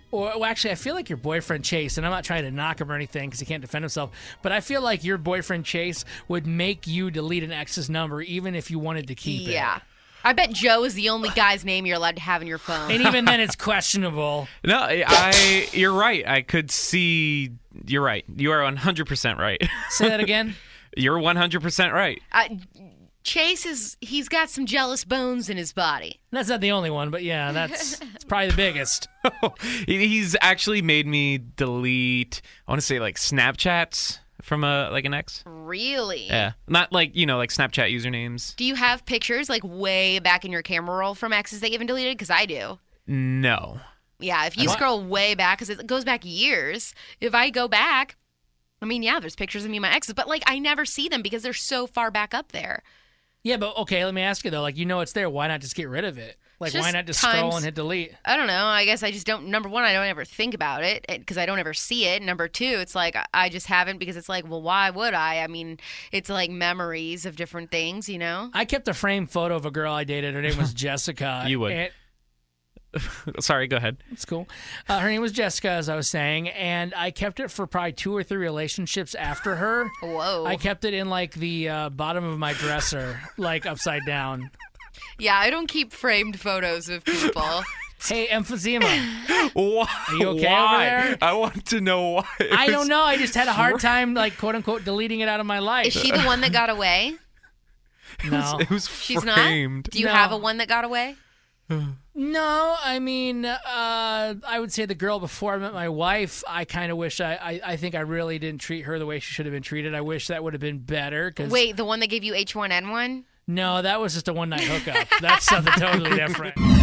well, actually, I feel like your boyfriend Chase, and I'm not trying to knock him or anything because he can't defend himself, but I feel like your boyfriend Chase would make you delete an ex's number even if you wanted to keep it. Yeah. I bet Joe is the only guy's name you're allowed to have in your phone. And even then, it's questionable. No, you're right. I could see. You're right. You are 100% right. Say that again. You're 100% right. Chase he's got some jealous bones in his body. That's not the only one, but yeah, that's probably the biggest. He's actually made me delete, I want to say, like, Snapchats from an ex. Really? Yeah. Not like, like Snapchat usernames. Do you have pictures like way back in your camera roll from exes that you haven't deleted? Because I do. No. Yeah, if you scroll way back, because it goes back years, if I go back, I mean, yeah, there's pictures of me and my exes, but like I never see them because they're so far back up there. Yeah, but okay, let me ask you though, like it's there, why not just get rid of it? Like, why not just scroll and hit delete? I don't know. I guess I just don't. Number one, I don't ever think about it because I don't ever see it. Number two, it's like I just haven't because it's like, well, why would I? I mean, it's like memories of different things, I kept a framed photo of a girl I dated. Her name was Jessica. You would. Sorry, go ahead. It's cool. Her name was Jessica, as I was saying, and I kept it for probably 2 or 3 relationships after her. Whoa. I kept it in like the bottom of my dresser, like upside down. Yeah, I don't keep framed photos of people. Hey, emphysema. Why? Are you okay over there? I want to know why. I don't know. I just had a hard time, like, quote unquote, deleting it out of my life. Is she the one that got away? No. It was She's framed. not? Do you have a one that got away? No, I mean, I would say the girl before I met my wife, I kind of wish I think I really didn't treat her the way she should have been treated. I wish that would have been better. Wait, the one that gave you H1N1? No, that was just a one-night hookup. That's something totally different.